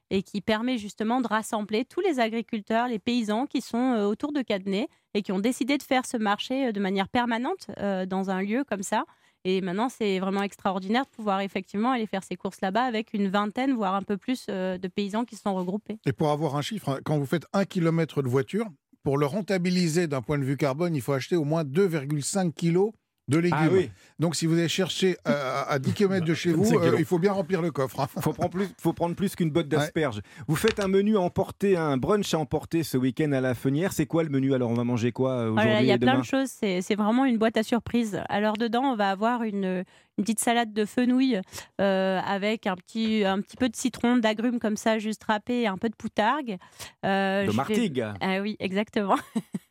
et qui permet justement de rassembler tous les agriculteurs, les paysans qui sont autour de Cadenet et qui ont décidé de faire ce marché de manière permanente dans un lieu comme ça. Et maintenant, c'est vraiment extraordinaire de pouvoir effectivement aller faire ses courses là-bas avec une vingtaine, voire un peu plus de paysans qui sont regroupés. Et pour avoir un chiffre, quand vous faites 1 km de voiture, pour le rentabiliser d'un point de vue carbone, il faut acheter au moins 2,5 kg de légumes. Ah oui. Donc si vous allez chercher à 10 km de chez vous, il faut bien remplir le coffre. Hein. Faut prendre plus qu'une botte d'asperges. Vous faites un menu à emporter, un brunch à emporter ce week-end à la Fenière. C'est quoi le menu? Alors on va manger quoi aujourd'hui Il y a et demain? plein de choses, c'est vraiment une boîte à surprise. Alors dedans, on va avoir une petite salade de fenouil avec un petit peu de citron, d'agrumes comme ça, juste râpé, et un peu de poutargue. De martigues. Ah oui, exactement.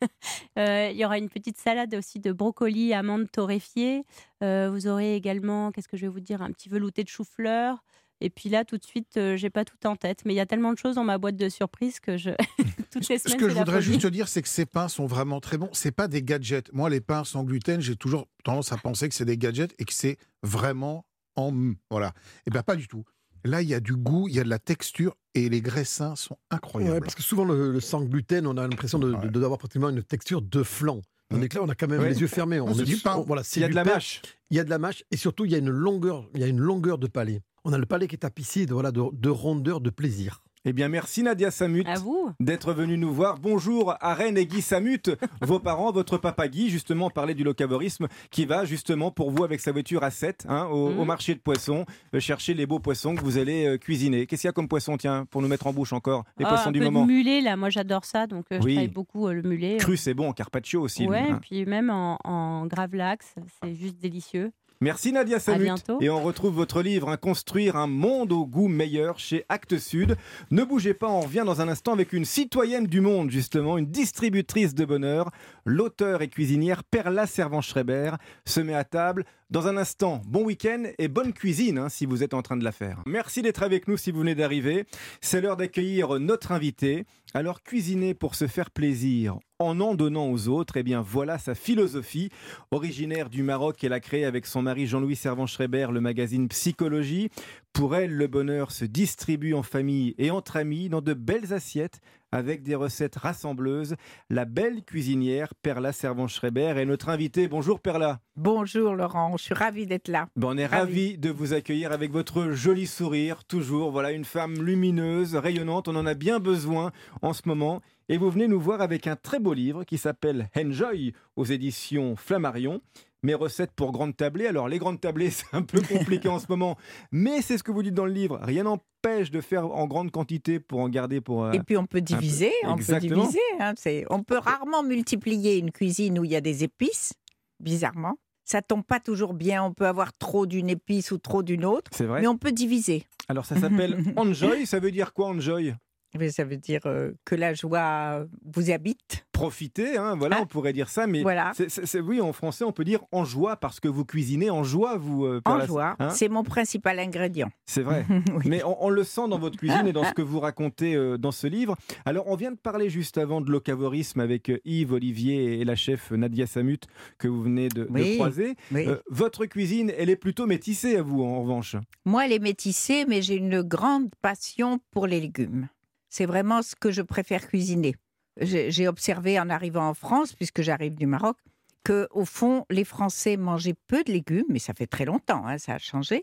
Il y aura une petite salade aussi de brocoli, amandes torréfiées. Vous aurez également, qu'est-ce que je vais vous dire, un petit velouté de chou-fleur. Et puis là, tout de suite, j'ai pas tout en tête. Mais il y a tellement de choses dans ma boîte de surprise que toutes les semaines, Ce que je c'est la voudrais folie. juste dire, c'est que ces pains sont vraiment très bons. C'est pas des gadgets. Moi, les pains sans gluten, j'ai toujours tendance à penser que c'est des gadgets et que c'est vraiment voilà. Et bien pas du tout. Là, il y a du goût, il y a de la texture et les graissins sont incroyables. Ouais, parce que souvent, le sans gluten, on a l'impression d'avoir pratiquement une texture de flan. Tandis que là, on a quand même les yeux fermés. C'est du pain. Voilà, Il y a de la pain. mâche. Il y a de la mâche et surtout, il y a une longueur de palais. On a le palais qui est tapissé de rondeur, de plaisir. Eh bien, merci Nadia Samut À vous. d'être venue nous voir. Bonjour à Reine et Guy Samut, vos parents, votre papa Guy, justement, parlait du locavorisme, qui va justement pour vous avec sa voiture à 7 au marché de poissons, chercher les beaux poissons que vous allez cuisiner. Qu'est-ce qu'il y a comme poisson, tiens, pour nous mettre en bouche encore? Les poissons du moment. Un peu de mulet, là, moi j'adore ça, donc je Oui. travaille beaucoup le mulet. Cru, c'est bon, en carpaccio aussi. Ouais, lui, et hein. puis même en gravlax, c'est juste délicieux. Merci Nadia Samut. bientôt. Et on retrouve votre livre Construire un monde au goût meilleur chez Actes Sud. Ne bougez pas, on revient dans un instant avec une citoyenne du monde justement, une distributrice de bonheur. L'auteure et cuisinière Perla Servan-Schreiber se met à table. Dans un instant, bon week-end et bonne cuisine si vous êtes en train de la faire. Merci d'être avec nous si vous venez d'arriver. C'est l'heure d'accueillir notre invité. Alors cuisiner pour se faire plaisir en donnant aux autres, eh bien voilà sa philosophie. Originaire du Maroc, elle a créé avec son mari Jean-Louis Servan-Schreiber le magazine Psychologie. Pour elle, le bonheur se distribue en famille et entre amis dans de belles assiettes avec des recettes rassembleuses. La belle cuisinière Perla Servan-Schreiber est notre invitée. Bonjour Perla. Bonjour Laurent, je suis ravie d'être là. On est ravis de vous accueillir avec votre joli sourire, toujours. Voilà, une femme lumineuse, rayonnante, on en a bien besoin en ce moment. Et vous venez nous voir avec un très beau livre qui s'appelle Enjoy aux éditions Flammarion. Mes recettes pour grandes tablées. Alors les grandes tablées, c'est un peu compliqué en ce moment, mais c'est ce que vous dites dans le livre. Rien n'empêche de faire en grande quantité pour en garder pour... Et puis on peut diviser, Exactement. On peut rarement multiplier une cuisine où il y a des épices, bizarrement. Ça tombe pas toujours bien, on peut avoir trop d'une épice ou trop d'une autre, C'est vrai. mais on peut diviser. Alors ça s'appelle Enjoy, ça veut dire quoi Enjoy? Mais ça veut dire que la joie vous habite. Profiter, voilà, on pourrait dire ça, mais Voilà. oui, en français, on peut dire en joie parce que vous cuisinez en joie, vous. En Perla, joie, hein. c'est mon principal ingrédient. C'est vrai, mais on le sent dans votre cuisine et dans ce que vous racontez dans ce livre. Alors, on vient de parler juste avant de locavorisme avec Yves Olivier et la chef Nadia Samut que vous venez de croiser. Oui. Votre cuisine, elle est plutôt métissée à vous, en revanche. Moi, elle est métissée, mais j'ai une grande passion pour les légumes. C'est vraiment ce que je préfère cuisiner. J'ai observé en arrivant en France, puisque j'arrive du Maroc, qu'au fond, les Français mangeaient peu de légumes, mais ça fait très longtemps, ça a changé,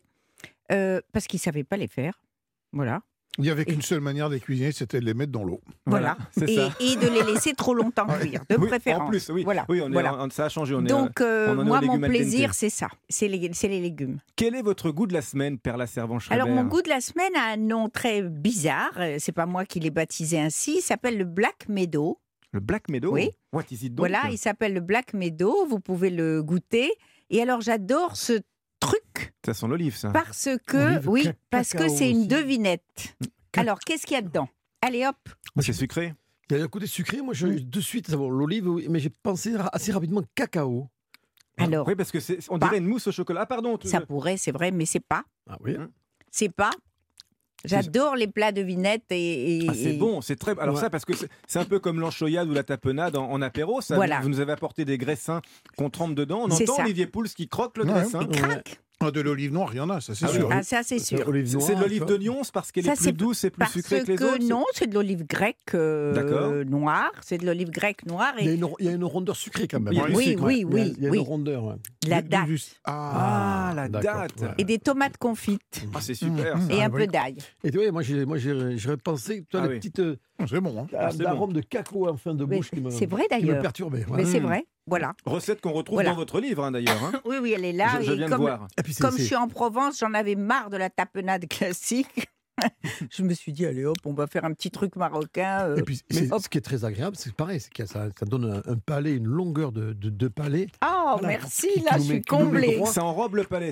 parce qu'ils ne savaient pas les faire. Voilà. Il n'y avait qu'une seule manière de les cuisiner, c'était de les mettre dans l'eau. Voilà. Et de les laisser trop longtemps cuire, de préférence. En plus, oui. Voilà. Oui, voilà. Ça a changé. Donc, on en est moi, aux mon légumes al dente. plaisir, c'est ça. C'est les légumes. Quel est votre goût de la semaine, Perla Servan-Schreiber? Alors, mon goût de la semaine a un nom très bizarre. C'est pas moi qui l'ai baptisé ainsi. Il s'appelle le Black Meadow. Le Black Meadow? Oui. What is it donc? Voilà, il s'appelle le Black Meadow. Vous pouvez le goûter. Et alors, j'adore ce truc. Ça sent l'olive, ça. Parce que, parce que c'est une devinette. Ca- Alors, qu'est-ce qu'il y a dedans? Allez, hop. C'est sucré. Il y a un côté sucré. Moi, de suite, d'abord l'olive, mais j'ai pensé assez rapidement cacao. Alors, oui, parce que on dirait une mousse au chocolat. Ah, pardon. ça pourrait, c'est vrai, mais c'est pas. Ah oui. C'est pas. J'adore les plats devinettes et c'est bon, c'est très. Alors ça, parce que c'est un peu comme l'enchoyade ou la tapenade en apéro. Ça, Voilà. vous nous avez apporté des graissins qu'on trempe dedans. On C'est entend ça. Olivier Pouls qui croque le graissin. Il craque. De l'olive noire, il y en a, ça c'est sûr. Ah, ça c'est sûr. C'est de l'olive d'oignon, c'est parce qu'elle est plus douce et plus sucrée que les autres? Non, c'est de l'olive grecque noire. C'est de l'olive grecque noire. Et... Il y a une rondeur sucrée quand même. Oui. Il y a une rondeur. Ouais. La date. La date. Ouais. Et des tomates confites. Ah, c'est super. Et un peu d'ail. Et tu vois, moi j'aurais pensé, tu vois, les petites c'est bon, l'arôme de cacao en fin de bouche qui me, c'est vrai qui me d'ailleurs. perturbait. Mais c'est vrai. Voilà. Recette qu'on retrouve dans votre livre, d'ailleurs. Hein. Oui, elle est là. Je viens de voir. Comme je suis en Provence, j'en avais marre de la tapenade classique. Je me suis dit, allez hop, on va faire un petit truc marocain. Et puis, ce qui est très agréable, c'est pareil, c'est que ça donne un palais, une longueur de palais. Oh, voilà, merci, là, je suis comblée. Ça enrobe le palais.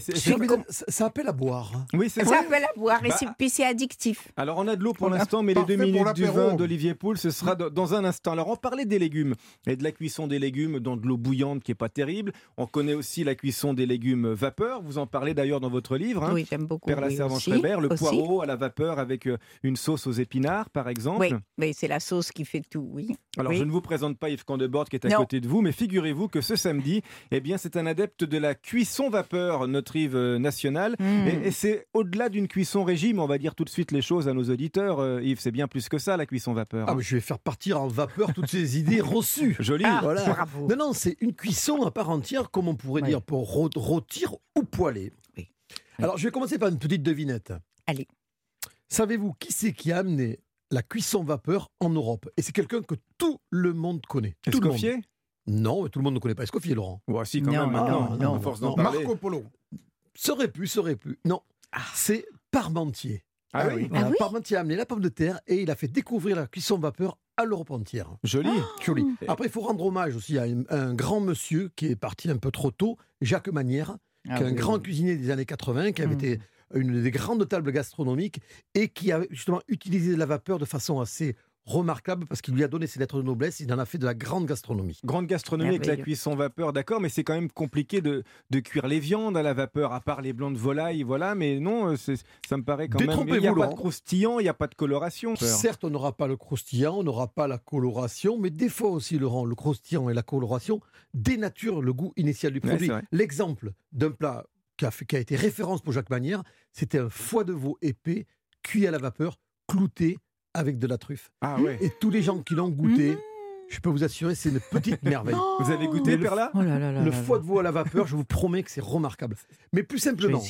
Ça appelle à boire. Oui, c'est ça appelle à boire, et puis c'est addictif. Alors, on a de l'eau pour l'instant, mais les 2 minutes du vin d'Olivier Pouls, ce sera dans un instant. Alors, on parlait des légumes et de la cuisson des légumes dans de l'eau bouillante qui n'est pas terrible. On connaît aussi la cuisson des légumes vapeur. Vous en parlez d'ailleurs dans votre livre. Oui, j'aime beaucoup. Père la Servan-Schreiber, le poireau à la vapeur avec une sauce aux épinards, par exemple. Oui, mais c'est la sauce qui fait tout, oui. Alors, je ne vous présente pas Yves Candebord qui est à côté de vous, mais figurez-vous que ce samedi, c'est un adepte de la cuisson vapeur, notre Yves national. Et c'est au-delà d'une cuisson régime, on va dire tout de suite les choses à nos auditeurs. Yves, c'est bien plus que ça, la cuisson vapeur. Ah, mais je vais faire partir en vapeur toutes ces idées reçues. Joli. Voilà. Bravo. Non, c'est une cuisson à part entière, comme on pourrait dire, pour rôtir ou poêler. Oui. Alors, je vais commencer par une petite devinette. Allez. Savez-vous qui c'est qui a amené la cuisson vapeur en Europe? Et c'est quelqu'un que tout le monde connaît. Escoffier? Non, tout le monde ne connaît pas Escoffier, Laurent. Ouais, si, quand même, maintenant, à force d'en parler. Marco Polo. Ça aurait pu. Non, c'est Parmentier. Ah oui. Voilà, Parmentier a amené la pomme de terre et il a fait découvrir la cuisson vapeur à l'Europe entière. Joli. Joli. Après, il faut rendre hommage aussi à un grand monsieur qui est parti un peu trop tôt, Jacques Manière, qui est un grand cuisinier des années 80, qui avait été une des grandes tables gastronomiques et qui a justement utilisé la vapeur de façon assez remarquable parce qu'il lui a donné ses lettres de noblesse, il en a fait de la grande gastronomie. Grande gastronomie avec la cuisson vapeur, d'accord, mais c'est quand même compliqué de cuire les viandes à la vapeur, à part les blancs de volaille, voilà, mais non, ça me paraît quand même... Il n'y a pas de croustillant, il n'y a pas de coloration. Certes, on n'aura pas le croustillant, on n'aura pas la coloration, mais des fois aussi, Laurent, le croustillant et la coloration dénaturent le goût initial du produit. L'exemple d'un plat qui a été référence pour Jacques Manière, c'était un foie de veau épais, cuit à la vapeur, clouté avec de la truffe. Ah ouais. Et tous les gens qui l'ont goûté, je peux vous assurer, c'est une petite merveille. Vous avez goûté, Perla? Le foie de veau à la vapeur, je vous promets que c'est remarquable. Mais plus simplement,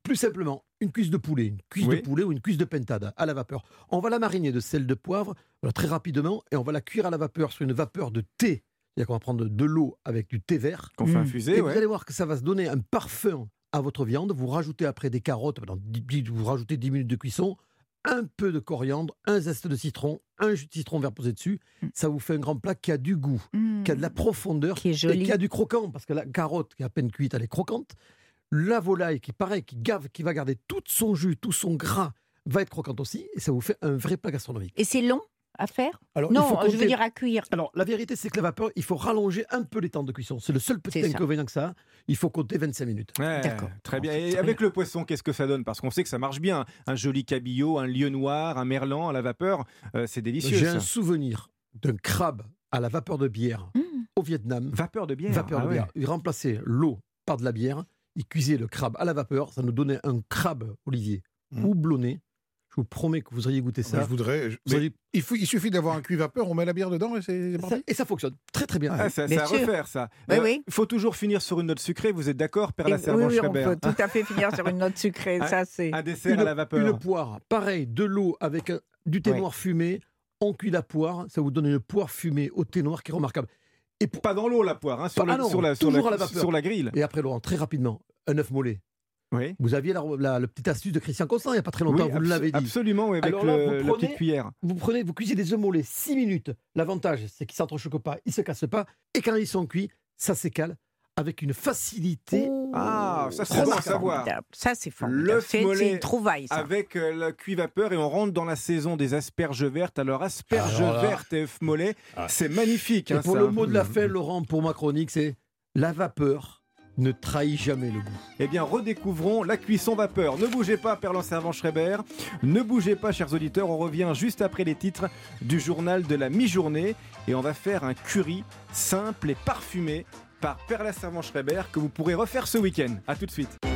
une cuisse de poulet, ou une cuisse de pintade à la vapeur. On va la mariner de sel, de poivre, très rapidement, et on va la cuire à la vapeur sur une vapeur de thé. C'est-à-dire qu'on va prendre de l'eau avec du thé vert. Qu'on fait infuser, et vous allez voir que ça va se donner un parfum à votre viande. Vous rajoutez après des carottes, vous rajoutez 10 minutes de cuisson, un peu de coriandre, un zeste de citron, un jus de citron vert posé dessus. Ça vous fait un grand plat qui a du goût, qui a de la profondeur, qui est joli. Et qui a du croquant, parce que la carotte qui est à peine cuite, elle est croquante. La volaille qui va garder tout son jus, tout son gras, va être croquante aussi, et ça vous fait un vrai plat gastronomique. Et c'est long à faire? Alors, non, je veux dire à cuire. Alors, la vérité, c'est que la vapeur, il faut rallonger un peu les temps de cuisson. C'est le seul petit inconvénient que ça a. Il faut compter 25 minutes. Ouais, d'accord. Très bien. Et avec le poisson, qu'est-ce que ça donne? Parce qu'on sait que ça marche bien. Un joli cabillaud, un lieu noir, un merlan à la vapeur, c'est délicieux. J'ai un souvenir d'un crabe à la vapeur de bière au Vietnam. Vapeur de bière? Vapeur de bière. Il remplaçait l'eau par de la bière. Il cuisait le crabe à la vapeur. Ça nous donnait un crabe, Olivier, houblonné. Je vous promets que vous auriez goûté ça. Je voudrais. Il suffit d'avoir un cuit vapeur, on met la bière dedans et c'est parti. Et ça fonctionne très très bien. C'est à refaire ça. Il faut toujours finir sur une note sucrée. Vous êtes d'accord, Père la Servan-Schreiber? On peut tout à fait finir sur une note sucrée. Ça, c'est un dessert à la vapeur. Une poire, pareil, de l'eau avec du thé noir fumé. On cuit la poire, ça vous donne une poire fumée au thé noir qui est remarquable. Et pas dans l'eau la poire, sur la grille. Et après, Laurent, très rapidement, un œuf mollet. Oui. Vous aviez la petite astuce de Christian Constant il n'y a pas très longtemps, vous l'avez dit. Absolument, oui, avec la petite cuillère. Vous cuisez des œufs mollets 6 minutes. L'avantage, c'est qu'ils ne s'entrechoquent pas, ils ne se cassent pas. Et quand ils sont cuits, ça s'écale avec une facilité. Ah, ça c'est bon à savoir. Ça c'est formidable. L'œuf mollet une trouvaille, ça. Avec le cuit vapeur et on rentre dans la saison des asperges vertes. Alors asperges vertes et œuf mollet, c'est magnifique. Et pour le mot de la fin, Laurent, pour ma chronique, c'est la vapeur ne trahit jamais le goût. Eh bien, redécouvrons la cuisson vapeur. Ne bougez pas, Père la Servan-Schreiber. Ne bougez pas, chers auditeurs. On revient juste après les titres du journal de la mi-journée. Et on va faire un curry simple et parfumé par Père la Servan-Schreiber que vous pourrez refaire ce week-end. A tout de suite.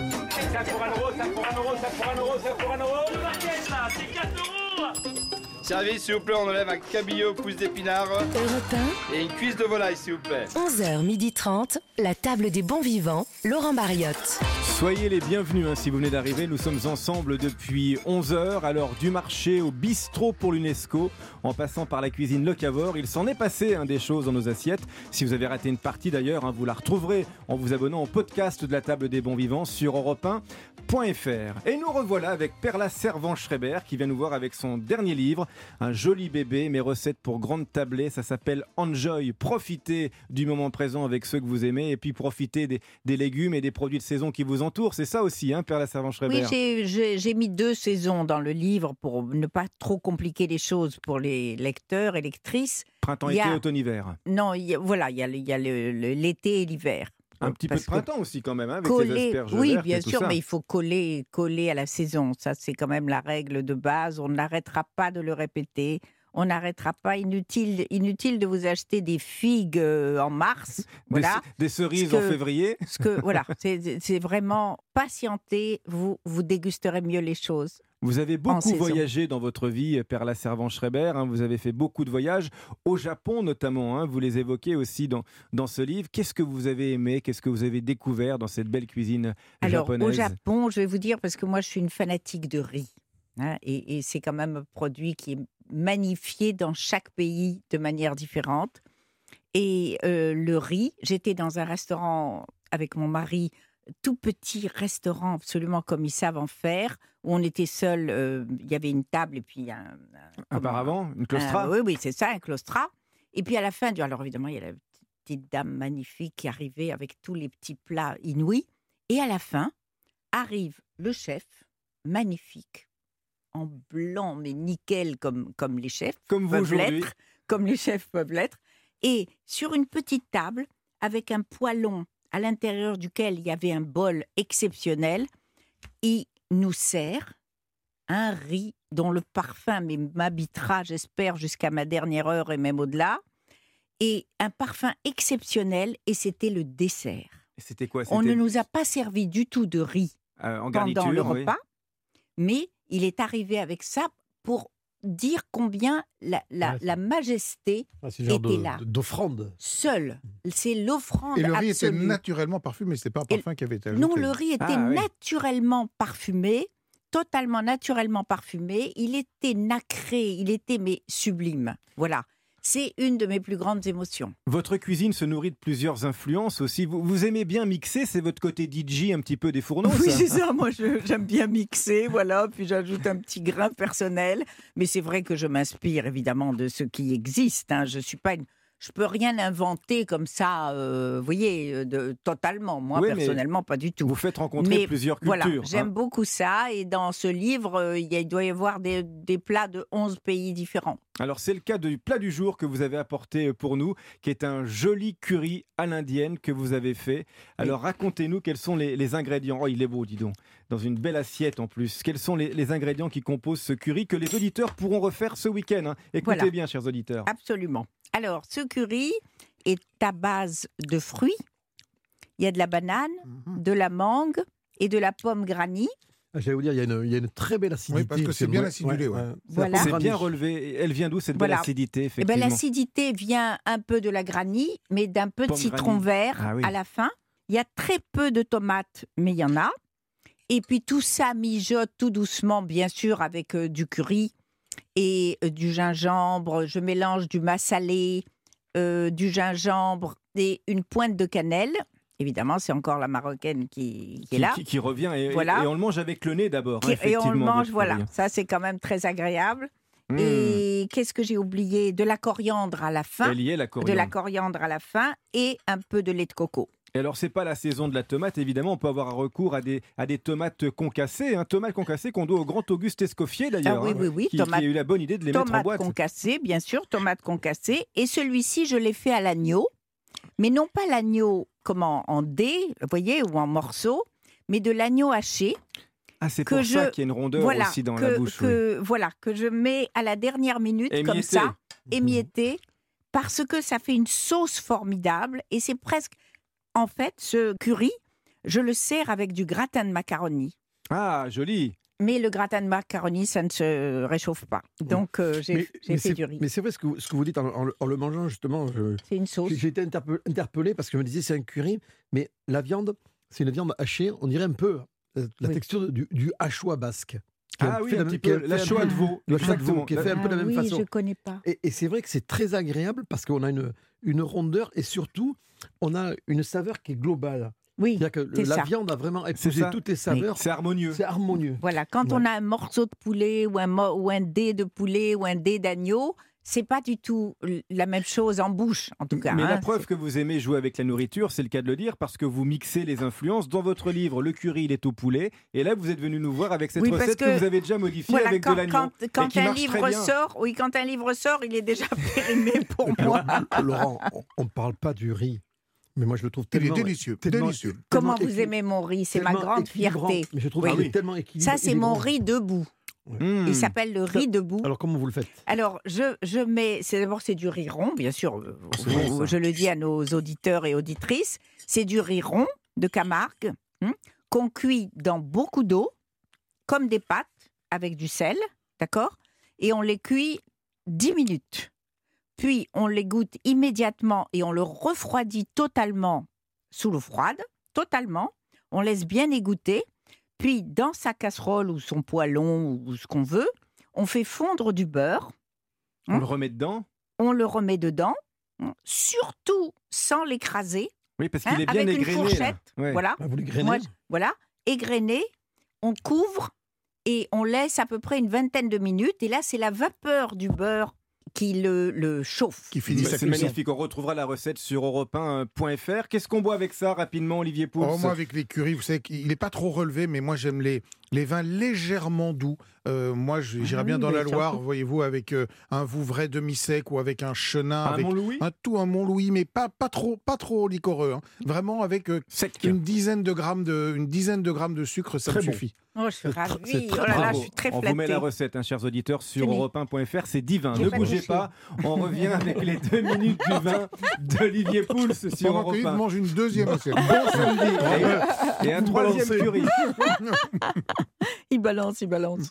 Ça pour 1 euro, ça pour 1 euro, ça pour 1 euro, ça pour 1 euro. Le barquette là, c'est 4 euros. Service, s'il vous plaît, on enlève un cabillaud pousse d'épinards Europe 1, et une cuisse de volaille, s'il vous plaît. 11h30, la table des bons vivants, Laurent Mariotte. Soyez les bienvenus si vous venez d'arriver. Nous sommes ensemble depuis 11h. Alors du marché au bistrot pour l'UNESCO, en passant par la cuisine locavore, il s'en est passé des choses dans nos assiettes. Si vous avez raté une partie d'ailleurs, vous la retrouverez en vous abonnant au podcast de la table des bons vivants sur europe1.fr. Et nous revoilà avec Perla Servan-Schreiber qui vient nous voir avec son dernier livre, un joli bébé, mes recettes pour grande tablée. Ça s'appelle Enjoy. Profitez du moment présent avec ceux que vous aimez et puis profitez des légumes et des produits de saison qui vous entourent. C'est ça aussi, Perla Servan-Schreiber. Oui, j'ai mis 2 saisons dans le livre pour ne pas trop compliquer les choses pour les lecteurs et lectrices. Printemps-été, automne-hiver. Non, il y a l'été et l'hiver. Un petit peu de printemps aussi quand même, avec coller, les asperges oui, vertes bien et tout sûr, ça. mais il faut coller à la saison. Ça, c'est quand même la règle de base. On n'arrêtera pas de le répéter. On n'arrêtera pas. Inutile de vous acheter des figues en mars. Voilà. Des cerises en février. Voilà, c'est vraiment patienter. Vous dégusterez mieux les choses. Vous avez beaucoup voyagé dans votre vie, Perla Servan-Schreiber. Vous avez fait beaucoup de voyages, au Japon notamment. Vous les évoquez aussi dans ce livre. Qu'est-ce que vous avez aimé? Qu'est-ce que vous avez découvert dans cette belle cuisine japonaise? Au Japon, je vais vous dire, parce que moi je suis une fanatique de riz. Et c'est quand même un produit qui est magnifié dans chaque pays de manière différente. Et le riz, j'étais dans un restaurant avec mon mari, tout petit restaurant, absolument comme ils savent en faire, où on était seuls, il y avait une table et puis un paravent, une claustra. Oui, c'est ça, un claustra. Et puis à la fin, alors évidemment, il y a la petite dame magnifique qui arrivait avec tous les petits plats inouïs. Et à la fin, arrive le chef, magnifique, en blanc, mais nickel, comme les chefs peuvent l'être, comme les chefs peuvent l'être. Et sur une petite table, avec un poêlon à l'intérieur duquel il y avait un bol exceptionnel, il nous sert un riz dont le parfum m'habitera, j'espère, jusqu'à ma dernière heure et même au-delà, et un parfum exceptionnel, et c'était le dessert. Et c'était quoi? On ne nous a pas servi du tout de riz pendant le repas, mais il est arrivé avec ça pour dire combien la majesté était là. D'offrande. Seule. C'est l'offrande absolue. Et le riz absolue. était naturellement parfumé, ce n'était pas un parfum qui avait été ajouté. Non, le riz était naturellement parfumé, totalement naturellement parfumé. Il était nacré, il était sublime. Voilà. C'est une de mes plus grandes émotions. Votre cuisine se nourrit de plusieurs influences aussi. Vous aimez bien mixer, c'est votre côté DJ un petit peu des fourneaux. Oui, c'est ça. Moi, j'aime bien mixer, voilà. Puis j'ajoute un petit grain personnel. Mais c'est vrai que je m'inspire évidemment de ce qui existe. Je suis pas je peux rien inventer comme ça, vous voyez, totalement. Moi, personnellement, pas du tout. Vous faites rencontrer plusieurs cultures. Voilà, j'aime beaucoup ça. Et dans ce livre, il doit y avoir des plats de 11 pays différents. Alors, c'est le cas du plat du jour que vous avez apporté pour nous, qui est un joli curry à l'indienne que vous avez fait. Alors, racontez-nous quels sont les ingrédients. Oh, il est beau, dis donc. Dans une belle assiette en plus. Quels sont les ingrédients qui composent ce curry que les auditeurs pourront refaire ce week-end? Écoutez bien, chers auditeurs. Absolument. Alors, ce curry est à base de fruits. Il y a de la banane, de la mangue et de la pomme granny. J'allais vous dire, il y a une très belle acidité. Oui, parce que c'est bien acidulé. Voilà. C'est bien relevé. Elle vient d'où cette belle acidité, effectivement? L'acidité vient un peu de la granny, mais d'un peu de citron vert à la fin. Il y a très peu de tomates, mais il y en a. Et puis tout ça mijote tout doucement, bien sûr, avec du curry et du gingembre. Je mélange du massalé, du gingembre et une pointe de cannelle. Évidemment, c'est encore la marocaine qui est là. Qui revient et on le mange avec le nez d'abord. Et on le mange, voilà. Ça, c'est quand même très agréable. Et qu'est-ce que j'ai oublié? De la coriandre à la fin. De la coriandre à la fin et un peu de lait de coco. Et alors, c'est pas la saison de la tomate, évidemment. On peut avoir recours à des tomates concassées. Tomates concassées qu'on doit au grand Auguste Escoffier, d'ailleurs. Oui. Qui a eu la bonne idée de les mettre en boîte. Tomates concassées, bien sûr, tomates concassées. Et celui-ci, je l'ai fait à l'agneau. Mais non pas l'agneau en dés, vous voyez, ou en morceaux, mais de l'agneau haché. Ah, c'est pour ça qu'il y a une rondeur aussi dans la bouche. Voilà, que je mets à la dernière minute, comme ça, émietté, parce que ça fait une sauce formidable. Et c'est presque... En fait, ce curry Je le sers avec du gratin de macaroni. Ah, joli. Mais le gratin de macaroni, ça ne se réchauffe pas. Donc, j'ai fait du riz. Mais c'est vrai ce que vous dites en le mangeant, justement. C'est une sauce. J'ai été interpellé parce que je me disais, c'est un curry, mais la viande, c'est une viande hachée. On dirait un peu la texture du hachois basque. Ah oui, un petit peu. La choix de veau. Exactement. Qui est fait un peu de la même façon. Oui, je ne connais pas. Et c'est vrai que c'est très agréable parce qu'on a une rondeur et surtout, on a une saveur qui est globale. Oui, c'est-à-dire que la viande a vraiment épousé toutes les saveurs. Oui. C'est harmonieux. C'est harmonieux. Voilà, quand on a un morceau de poulet ou un dé de poulet ou un dé d'agneau, c'est pas du tout la même chose en bouche, en tout cas. Mais la preuve que vous aimez jouer avec la nourriture, c'est le cas de le dire, parce que vous mixez les influences. Dans votre livre, le curry, il est au poulet. Et là, vous êtes venu nous voir avec cette recette que vous avez déjà modifiée avec de l'agneau. Quand un livre sort, il est déjà périmé pour moi. Laurent, on ne parle pas du riz. Mais moi, je le trouve tellement... Il est délicieux. Comment vous aimez mon riz? C'est ma grande fierté. Mais je trouve qu'il est tellement équilibré. Ça, c'est mon riz debout. Il s'appelle le riz debout. Alors, comment vous le faites? Alors, je mets... D'abord, c'est du riz rond, bien sûr. Je le dis à nos auditeurs et auditrices. C'est du riz rond de Camargue qu'on cuit dans beaucoup d'eau, comme des pâtes, avec du sel, d'accord? Et on les cuit 10 minutes. Puis, on l'égoutte immédiatement et on le refroidit totalement sous l'eau froide, totalement. On laisse bien égoutter. Puis, dans sa casserole ou son poêlon ou ce qu'on veut, on fait fondre du beurre. On le remet dedans? On le remet dedans, surtout sans l'écraser. Oui, parce qu'il est bien avec égrené. Une fourchette, voilà. Vous l'égrainez. Voilà, égrené. On couvre et on laisse à peu près une vingtaine de minutes. Et là, c'est la vapeur du beurre qui le chauffe. Qui finit sa C'est cuisson. magnifique, on retrouvera la recette sur europe1.fr. Qu'est-ce qu'on boit avec ça rapidement, Olivier Pouls? Moi, avec les currys, vous savez qu'il n'est pas trop relevé, mais moi, j'aime les vins légèrement doux. Moi, j'irais bien dans la Loire, voyez-vous, avec un Vouvray demi-sec ou avec un Chenin. Un avec Montlouis? un Montlouis, mais pas trop liquoreux. Hein. Vraiment avec une dizaine de grammes de sucre, ça me suffit. Oh, je suis ravie. Oh là là, je suis très On flattée. vous met la recette, chers auditeurs, sur europe1.fr. C'est divin. Ne bougez pas. On revient avec les 2 minutes du vin d'Olivier Pouls sur Pendant que Europe 1. mange une deuxième assiette. Bon samedi. Et un troisième curry. Il balance.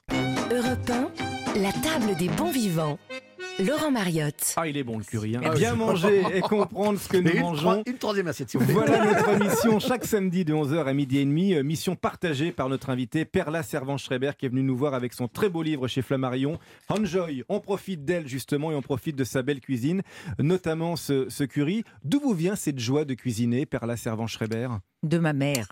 Europe 1, la table des bons vivants. Laurent Mariotte. Ah, il est bon le curry. Hein. Merci. Bien manger et comprendre ce que nous mangeons. Une troisième assiette, si vous voulez. Voilà notre mission chaque samedi de 11h à midi et demi. Mission partagée par notre invitée Perla Servan-Schreiber qui est venue nous voir avec son très beau livre chez Flammarion. Enjoy, on profite d'elle justement et on profite de sa belle cuisine, notamment ce curry. D'où vous vient cette joie de cuisiner, Perla Servan-Schreiber? De ma mère.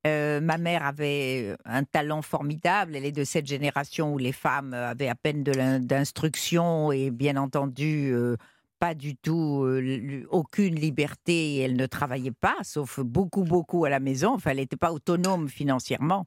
Ma mère avait un talent formidable. Elle est de cette génération où les femmes avaient à peine d'instruction et bien entendu pas du tout aucune liberté. Et elle ne travaillait pas, sauf beaucoup à la maison. Enfin, elle n'était pas autonome financièrement.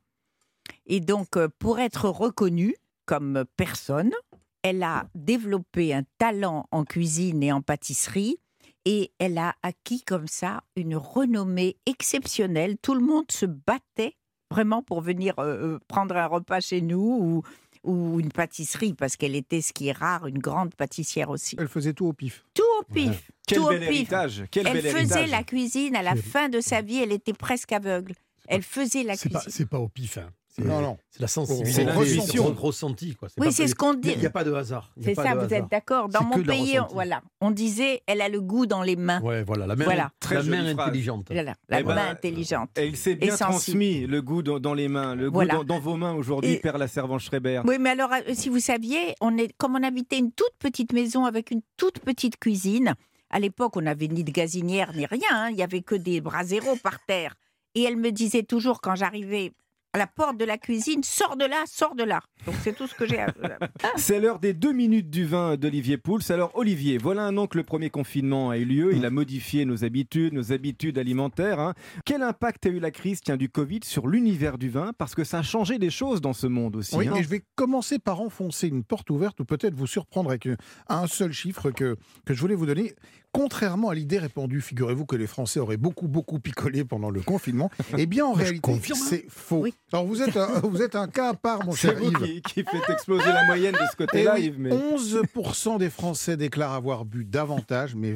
Et donc, pour être reconnue comme personne, elle a développé un talent en cuisine et en pâtisserie. Et elle a acquis comme ça une renommée exceptionnelle. Tout le monde se battait vraiment pour venir prendre un repas chez nous ou une pâtisserie, parce qu'elle était, ce qui est rare, une grande pâtissière aussi. Elle faisait tout au pif. Tout au pif. Ouais. Quel tout bel au pif. héritage. Elle faisait la cuisine à la fin de sa vie. Elle était presque aveugle. Elle faisait la cuisine. C'est pas au pif. Hein. Non. C'est la sensibilité. C'est l'intuition. Ressenti. Quoi. Oui, c'est ce qu'on dit. Il n'y a pas de hasard. C'est ça, vous êtes d'accord. Dans mon pays, on disait, elle a le goût dans les mains. Ouais, voilà, la main, Très la main phrase. intelligente. Voilà, la main intelligente. Et il s'est bien transmis le goût dans les mains, le goût dans vos mains aujourd'hui, Perla Servan-Schreiber. Oui, mais alors, si vous saviez, comme on habitait une toute petite maison avec une toute petite cuisine, à l'époque, on n'avait ni de gazinière ni rien, hein, il n'y avait que des braseros par terre. Et elle me disait toujours, quand j'arrivais à la porte de la cuisine, sors de là. Donc c'est tout ce que j'ai. C'est l'heure des 2 minutes du vin d'Olivier Pouls. Alors Olivier, voilà un an que le premier confinement a eu lieu. Il a modifié nos habitudes alimentaires. Hein. Quel impact a eu la crise du Covid sur l'univers du vin? Parce que ça a changé des choses dans ce monde aussi. Oui, hein. et je vais commencer par enfoncer une porte ouverte ou peut-être vous surprendre avec un seul chiffre que je voulais vous donner. contrairement à l'idée répandue, figurez-vous que les Français auraient beaucoup picolé pendant le confinement. Eh bien, en réalité, c'est faux. Oui. Alors, vous êtes un cas à part, mon cher Yves. C'est vous qui fait exploser la moyenne de ce côté-là, Yves. Mais... 11% des Français déclarent avoir bu davantage, mais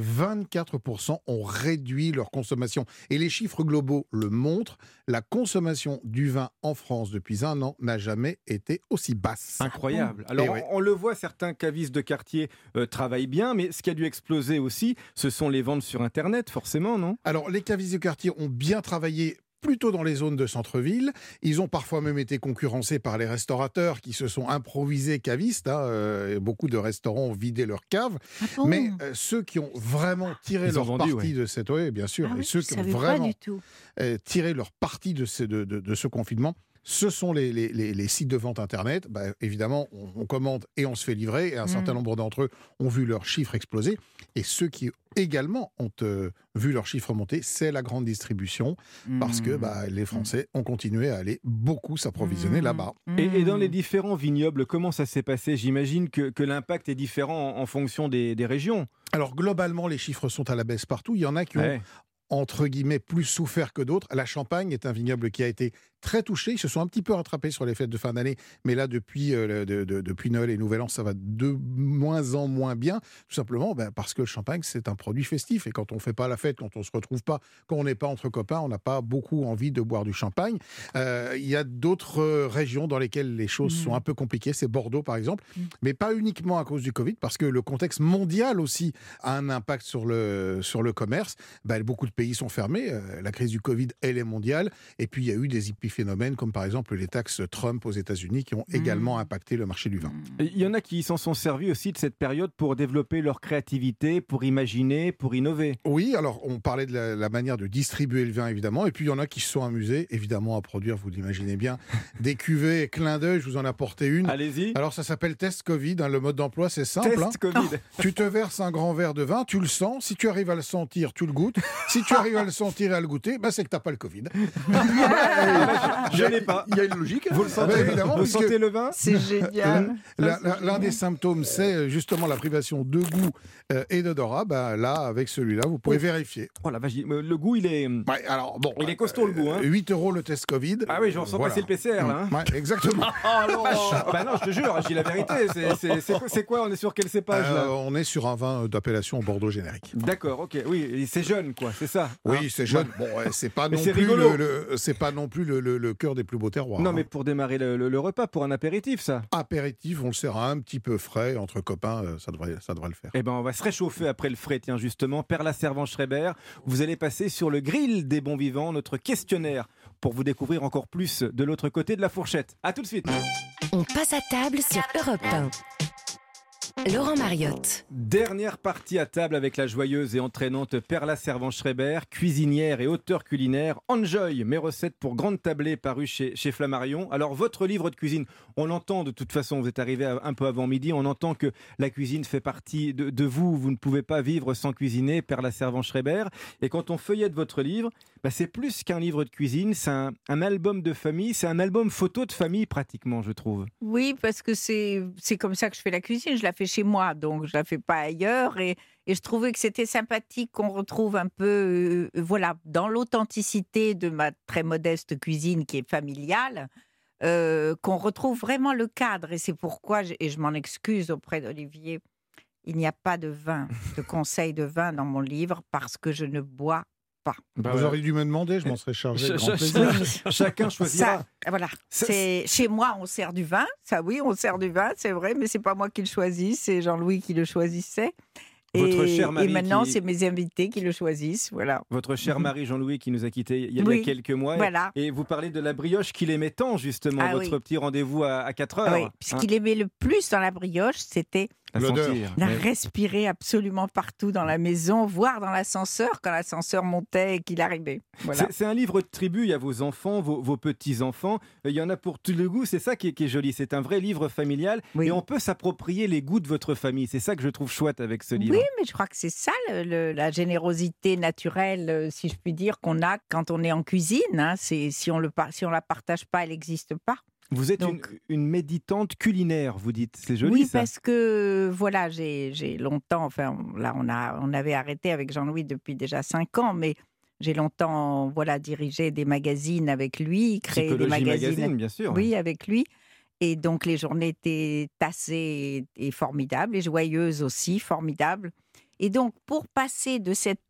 24% ont réduit leur consommation. Et les chiffres globaux le montrent, la consommation du vin en France depuis un an n'a jamais été aussi basse. Incroyable. Alors, on le voit, certains cavistes de quartier travaillent bien, mais ce qui a dû exploser aussi, ce sont les ventes sur Internet, forcément, non ? Alors, les cavistes de quartier ont bien travaillé plutôt dans les zones de centre-ville. Ils ont parfois même été concurrencés par les restaurateurs qui se sont improvisés cavistes. Beaucoup de restaurants ont vidé leurs caves. Ah bon ? Mais ceux qui ont vraiment tiré leur parti de cette... Oui, bien sûr. Et ceux qui ont vraiment tiré leur parti de ce confinement, ce sont les sites de vente Internet. Évidemment, on commande et on se fait livrer. Et un certain nombre d'entre eux ont vu leurs chiffres exploser. Et ceux qui également ont vu leurs chiffres monter, c'est la grande distribution. Parce que les Français ont continué à aller beaucoup s'approvisionner là-bas. Et dans les différents vignobles, comment ça s'est passé ? J'imagine que l'impact est différent en fonction des régions. Alors, globalement, les chiffres sont à la baisse partout. Il y en a qui ont... entre guillemets, plus souffert que d'autres. La Champagne est un vignoble qui a été très touché. Ils se sont un petit peu rattrapés sur les fêtes de fin d'année, mais là, depuis Noël et Nouvel An, ça va de moins en moins bien, tout simplement parce que le champagne, c'est un produit festif. Et quand on ne fait pas la fête, quand on ne se retrouve pas, quand on n'est pas entre copains, on n'a pas beaucoup envie de boire du champagne. Il y a d'autres régions dans lesquelles les choses sont un peu compliquées. C'est Bordeaux, par exemple, mais pas uniquement à cause du Covid, parce que le contexte mondial aussi a un impact sur le commerce. Beaucoup de pays sont fermés. La crise du Covid, elle est mondiale. Et puis, il y a eu des épiphénomènes, comme par exemple les taxes Trump aux États-Unis, qui ont également impacté le marché du vin. Il y en a qui s'en sont servis aussi de cette période pour développer leur créativité, pour imaginer, pour innover. Oui, alors on parlait de la manière de distribuer le vin, évidemment. Et puis, il y en a qui se sont amusés, évidemment, à produire, vous l'imaginez bien, des cuvées clin d'œil. Je vous en apporte une. Allez-y. Alors, ça s'appelle Test Covid. Le mode d'emploi, c'est simple. Test Covid. Tu te verses un grand verre de vin, tu le sens. Si tu arrives à le sentir, tu le goûtes. Si tu arrives à le sentir et à le goûter, c'est que tu n'as pas le Covid. Je n'ai pas. Il y a une logique. Vous le sentez, évidemment. Vous sentez le vin ? C'est génial. L'un des symptômes, c'est justement la privation de goût et d'odorat. Là, avec celui-là, vous pouvez vérifier. Oh la vache, le goût, il est... il est costaud, le goût. 8 € le test Covid. Ah oui, je ressens passer le PCR, là. Exactement. Non, je te jure, j'ai la vérité. C'est quoi ? On est sur quel cépage, là ? On est sur un vin d'appellation Bordeaux générique. D'accord, ok. Oui, c'est jeune, quoi, c'est ça. Oui, c'est jeune. C'est pas non plus c'est pas non plus le cœur des plus beaux terroirs. Non, mais pour démarrer le repas, pour un apéritif, ça. Apéritif, on le sert un petit peu frais, entre copains, ça devrait le faire. Eh ben, on va se réchauffer après le frais, tiens, justement. Perla Servan-Schreiber, vous allez passer sur le grill des bons vivants, notre questionnaire, pour vous découvrir encore plus de l'autre côté de la fourchette. À tout de suite. On passe à table sur Europe 1. Laurent Mariotte. Dernière partie à table avec la joyeuse et entraînante Perla Servan-Schreiber, cuisinière et auteure culinaire. Enjoy, mes recettes pour grande tablée, paru chez Flammarion. Alors, votre livre de cuisine, on entend de toute façon, vous êtes arrivé un peu avant midi, on entend que la cuisine fait partie de vous. Vous ne pouvez pas vivre sans cuisiner, Perla Servan-Schreiber. Et quand on feuillette votre livre, c'est plus qu'un livre de cuisine, c'est un album de famille, c'est un album photo de famille pratiquement, je trouve. Oui, parce que c'est comme ça que je fais la cuisine, je la fais chez moi, donc je la fais pas ailleurs. Et je trouvais que c'était sympathique qu'on retrouve un peu, dans l'authenticité de ma très modeste cuisine qui est familiale, qu'on retrouve vraiment le cadre. Et c'est pourquoi, et je m'en excuse auprès d'Olivier, il n'y a pas de vin, de conseil de vin dans mon livre, parce que je ne bois pas. Vous auriez dû me demander, je m'en serais chargé. Grand plaisir. Chacun choisira. Chez moi, on sert du vin. Ça, oui, on sert du vin, c'est vrai, mais c'est pas moi qui le choisis, c'est Jean-Louis qui le choisissait. Votre cher mari et maintenant, c'est mes invités qui le choisissent. Voilà. Votre cher mari Jean-Louis qui nous a quittés il y a quelques mois. Voilà. Et vous parlez de la brioche qu'il aimait tant, justement, votre petit rendez-vous à 4 heures. Oui, puisqu'il aimait le plus dans la brioche, c'était la respirer absolument partout dans la maison, voire dans l'ascenseur, quand l'ascenseur montait et qu'il arrivait. Voilà. C'est un livre de tribu, il y a vos enfants, vos petits-enfants, il y en a pour tout le goût, c'est ça qui est joli, c'est un vrai livre familial, et on peut s'approprier les goûts de votre famille, c'est ça que je trouve chouette avec ce livre. Oui, mais je crois que c'est ça, la générosité naturelle, si je puis dire, qu'on a quand on est en cuisine, si on la partage pas, elle n'existe pas. Vous êtes Donc, une méditante culinaire, vous dites. C'est joli, oui, ça. parce que voilà, j'ai longtemps, enfin là on avait arrêté avec Jean-Louis depuis déjà 5 ans, mais j'ai longtemps dirigé des magazines avec lui, créé des Psychologie magazines. Magazine, bien sûr. Oui, avec lui. Et donc les journées étaient tassées et formidables, et joyeuses aussi, formidables. Et donc pour passer de cet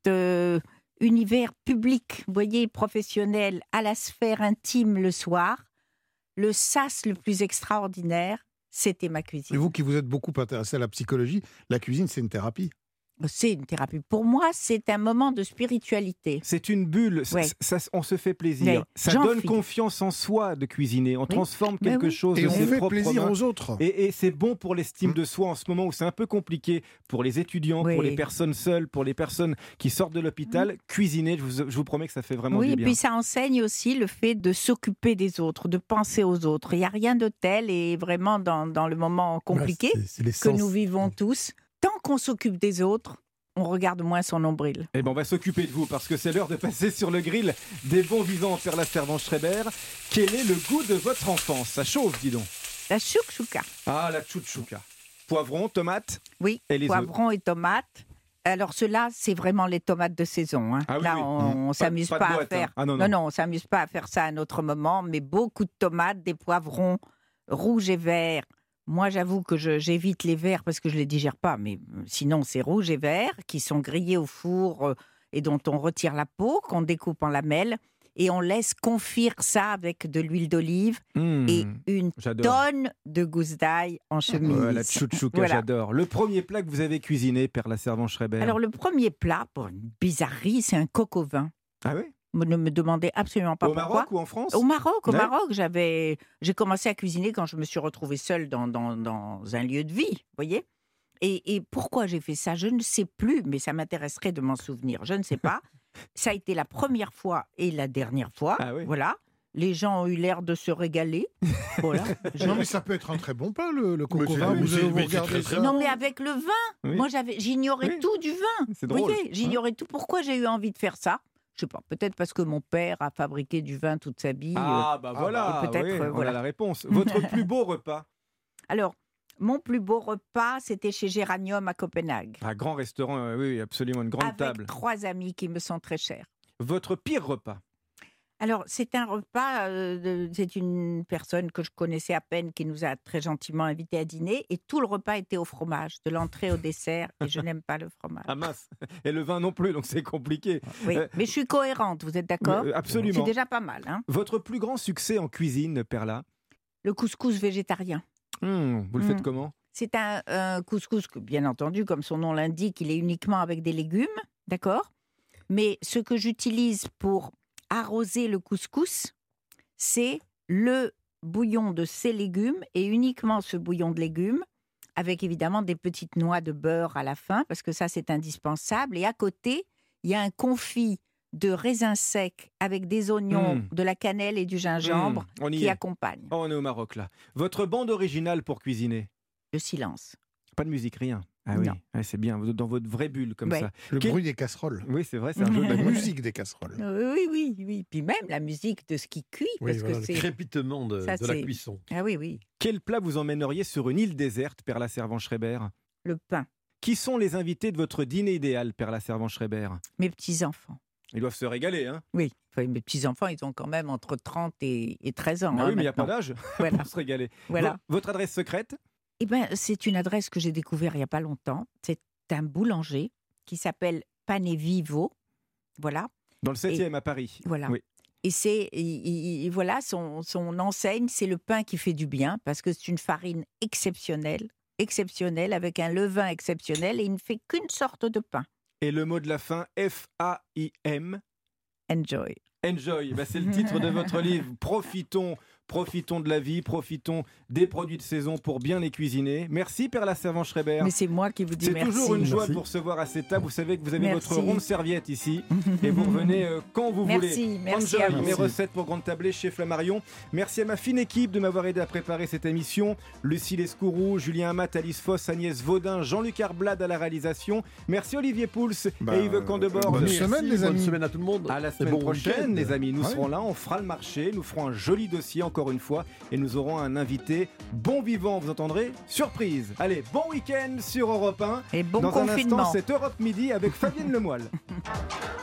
univers public, vous voyez, professionnel, à la sphère intime le soir, le sas le plus extraordinaire, c'était ma cuisine. Et vous qui vous êtes beaucoup intéressé à la psychologie, la cuisine, c'est une thérapie. C'est une thérapie. Pour moi, c'est un moment de spiritualité. C'est une bulle, Ouais. on se fait plaisir. Ouais. Ça J'en donne fais. confiance en soi de cuisiner. On transforme Ben quelque oui. chose Et de on ses fait propres plaisir mains. aux autres. Et c'est bon pour l'estime de soi en ce moment où c'est un peu compliqué pour les étudiants, pour Oui. les personnes seules, pour les personnes qui sortent de l'hôpital. Cuisiner, je vous promets que ça fait vraiment Oui, du et bien. puis ça enseigne aussi le fait de s'occuper des autres, de penser aux autres. Il n'y a rien de tel, et vraiment dans le moment compliqué c'est que l'essence. nous vivons tous, tant qu'on s'occupe des autres, on regarde moins son nombril. Eh ben, on va s'occuper de vous parce que c'est l'heure de passer sur le grill des bons vivants Père la Servante Schreiber. Quel est le goût de votre enfance? Ça chauffe, dis donc. La chouchouka. Ah, la chouchouka. Poivron, tomate. Oui, Et les poivrons et tomates. Alors ceux-là, c'est vraiment les tomates de saison. Hein. Ah oui, Là, oui. on Pas- s'amuse pas de pas, à boîte, hein. faire. Ah non, non. on s'amuse pas à faire ça à un autre moment. Mais beaucoup de tomates, des poivrons rouges et verts. Moi, j'avoue que j'évite les verts parce que je les digère pas. Mais sinon, c'est rouge et vert qui sont grillés au four et dont on retire la peau, qu'on découpe en lamelles. Et on laisse confire ça avec de l'huile d'olive et une j'adore. tonne de gousses d'ail en chemise. Ouais, la chouchouka, Voilà. j'adore. Le premier plat que vous avez cuisiné, Père la Servante Schreiber. Alors, le premier plat, pour une bizarrerie, c'est un coq au vin. Ah oui? Ne me demandez absolument pas Au pourquoi. Maroc ou en France? Au Maroc, Ouais. j'ai commencé à cuisiner quand je me suis retrouvée seule dans un lieu de vie, vous voyez. Et pourquoi j'ai fait ça, je ne sais plus, mais ça m'intéresserait de m'en souvenir. Je ne sais pas. Ça a été la première fois et la dernière fois. Ah oui. Voilà. Les gens ont eu l'air de se régaler. Voilà. Non, mais ça peut être un très bon plat, le coq au c'est- vin. mais Vous c'est- vous mais c'est regardez très, ça. Non, mais avec le vin. Oui. Moi, j'ignorais Oui. tout du vin. C'est Vous drôle. voyez, j'ignorais tout. Pourquoi j'ai eu envie de faire ça? Je sais pas. Peut-être parce que mon père a fabriqué du vin toute sa vie. Ah bah voilà, et peut-être, oui, on voilà. a la réponse. Votre plus beau repas? Alors, mon plus beau repas, c'était chez Géranium à Copenhague. Un grand restaurant, oui, absolument, une grande Avec table. 3 amis qui me sont très chers. Votre pire repas? Alors, c'est un repas, c'est une personne que je connaissais à peine qui nous a très gentiment invités à dîner, et tout le repas était au fromage, de l'entrée au dessert, et je n'aime pas le fromage. Ah mince. Et le vin non plus, donc c'est compliqué. Oui, mais je suis cohérente, vous êtes d'accord? Absolument. C'est déjà pas mal, hein? Votre plus grand succès en cuisine, Perla? Le couscous végétarien. Vous le faites comment? C'est un couscous que, bien entendu, comme son nom l'indique, il est uniquement avec des légumes, d'accord? Mais ce que j'utilise pour arroser le couscous, c'est le bouillon de ces légumes, et uniquement ce bouillon de légumes, avec évidemment des petites noix de beurre à la fin, parce que ça, c'est indispensable. Et à côté, il y a un confit de raisins secs avec des oignons, de la cannelle et du gingembre on y qui est. accompagnent. Oh, on est au Maroc, là. Votre bande originale pour cuisiner? Le silence. Pas de musique, rien. Ah oui, Non. ouais, c'est bien, vous êtes dans votre vraie bulle comme Ouais. ça. Le bruit des casseroles. Oui, c'est vrai, c'est un jeu de La musique des casseroles. Oui. Puis même la musique de ce qui cuit, Oui, parce voilà, que le c'est... crépitement de ça, la c'est- cuisson. Ah oui. Quel plat vous emmèneriez sur une île déserte, Père la Servante Schreiber? Le pain. Qui sont les invités de votre dîner idéal, Père la Servante Schreiber? Mes petits-enfants. Ils doivent se régaler, hein? Oui. Enfin, mes petits-enfants, ils ont quand même entre 30 et 13 ans. Ah hein, oui, mais il n'y a pas maintenant. d'âge Voilà. pour se régaler. Voilà. Votre adresse secrète? Eh ben, c'est une adresse que j'ai découverte il n'y a pas longtemps. C'est un boulanger qui s'appelle Pane Vivo. Voilà. Dans le 7e à Paris. Voilà. Oui. Et voilà, son enseigne, c'est le pain qui fait du bien, parce que c'est une farine exceptionnelle, avec un levain exceptionnel, et il ne fait qu'une sorte de pain. Et le mot de la fin, F-A-I-M. Enjoy. Enjoy, c'est le titre de votre livre. Profitons de la vie, profitons des produits de saison pour bien les cuisiner. Merci Père la Servante Schreiber. Mais c'est moi qui vous dis merci. C'est toujours une joie Merci. de vous recevoir à cette table. Vous savez que vous avez Merci. votre ronde serviette ici et vous revenez quand vous voulez. Merci à Enjoy, vous. mes recettes pour Grande Tablée chez Flammarion. Merci à ma fine équipe de m'avoir aidé à préparer cette émission. Lucie Lescourou, Julien Amat, Alice Foss, Agnès Vaudin, Jean-Luc Arblade à la réalisation. Merci Olivier Pouls et Yves Candebord. bonne Merci. semaine, les amis. Bonne semaine à tout le monde. À la Et semaine bon prochaine, week-end. les amis. Nous Ouais. serons là, on fera le marché, nous ferons un joli dossier en encore une fois et nous aurons un invité bon vivant, vous entendrez, surprise. Allez, bon week-end sur Europe 1. Et bon Dans confinement. un instant, c'est Europe Midi avec Fabienne Lemoyle.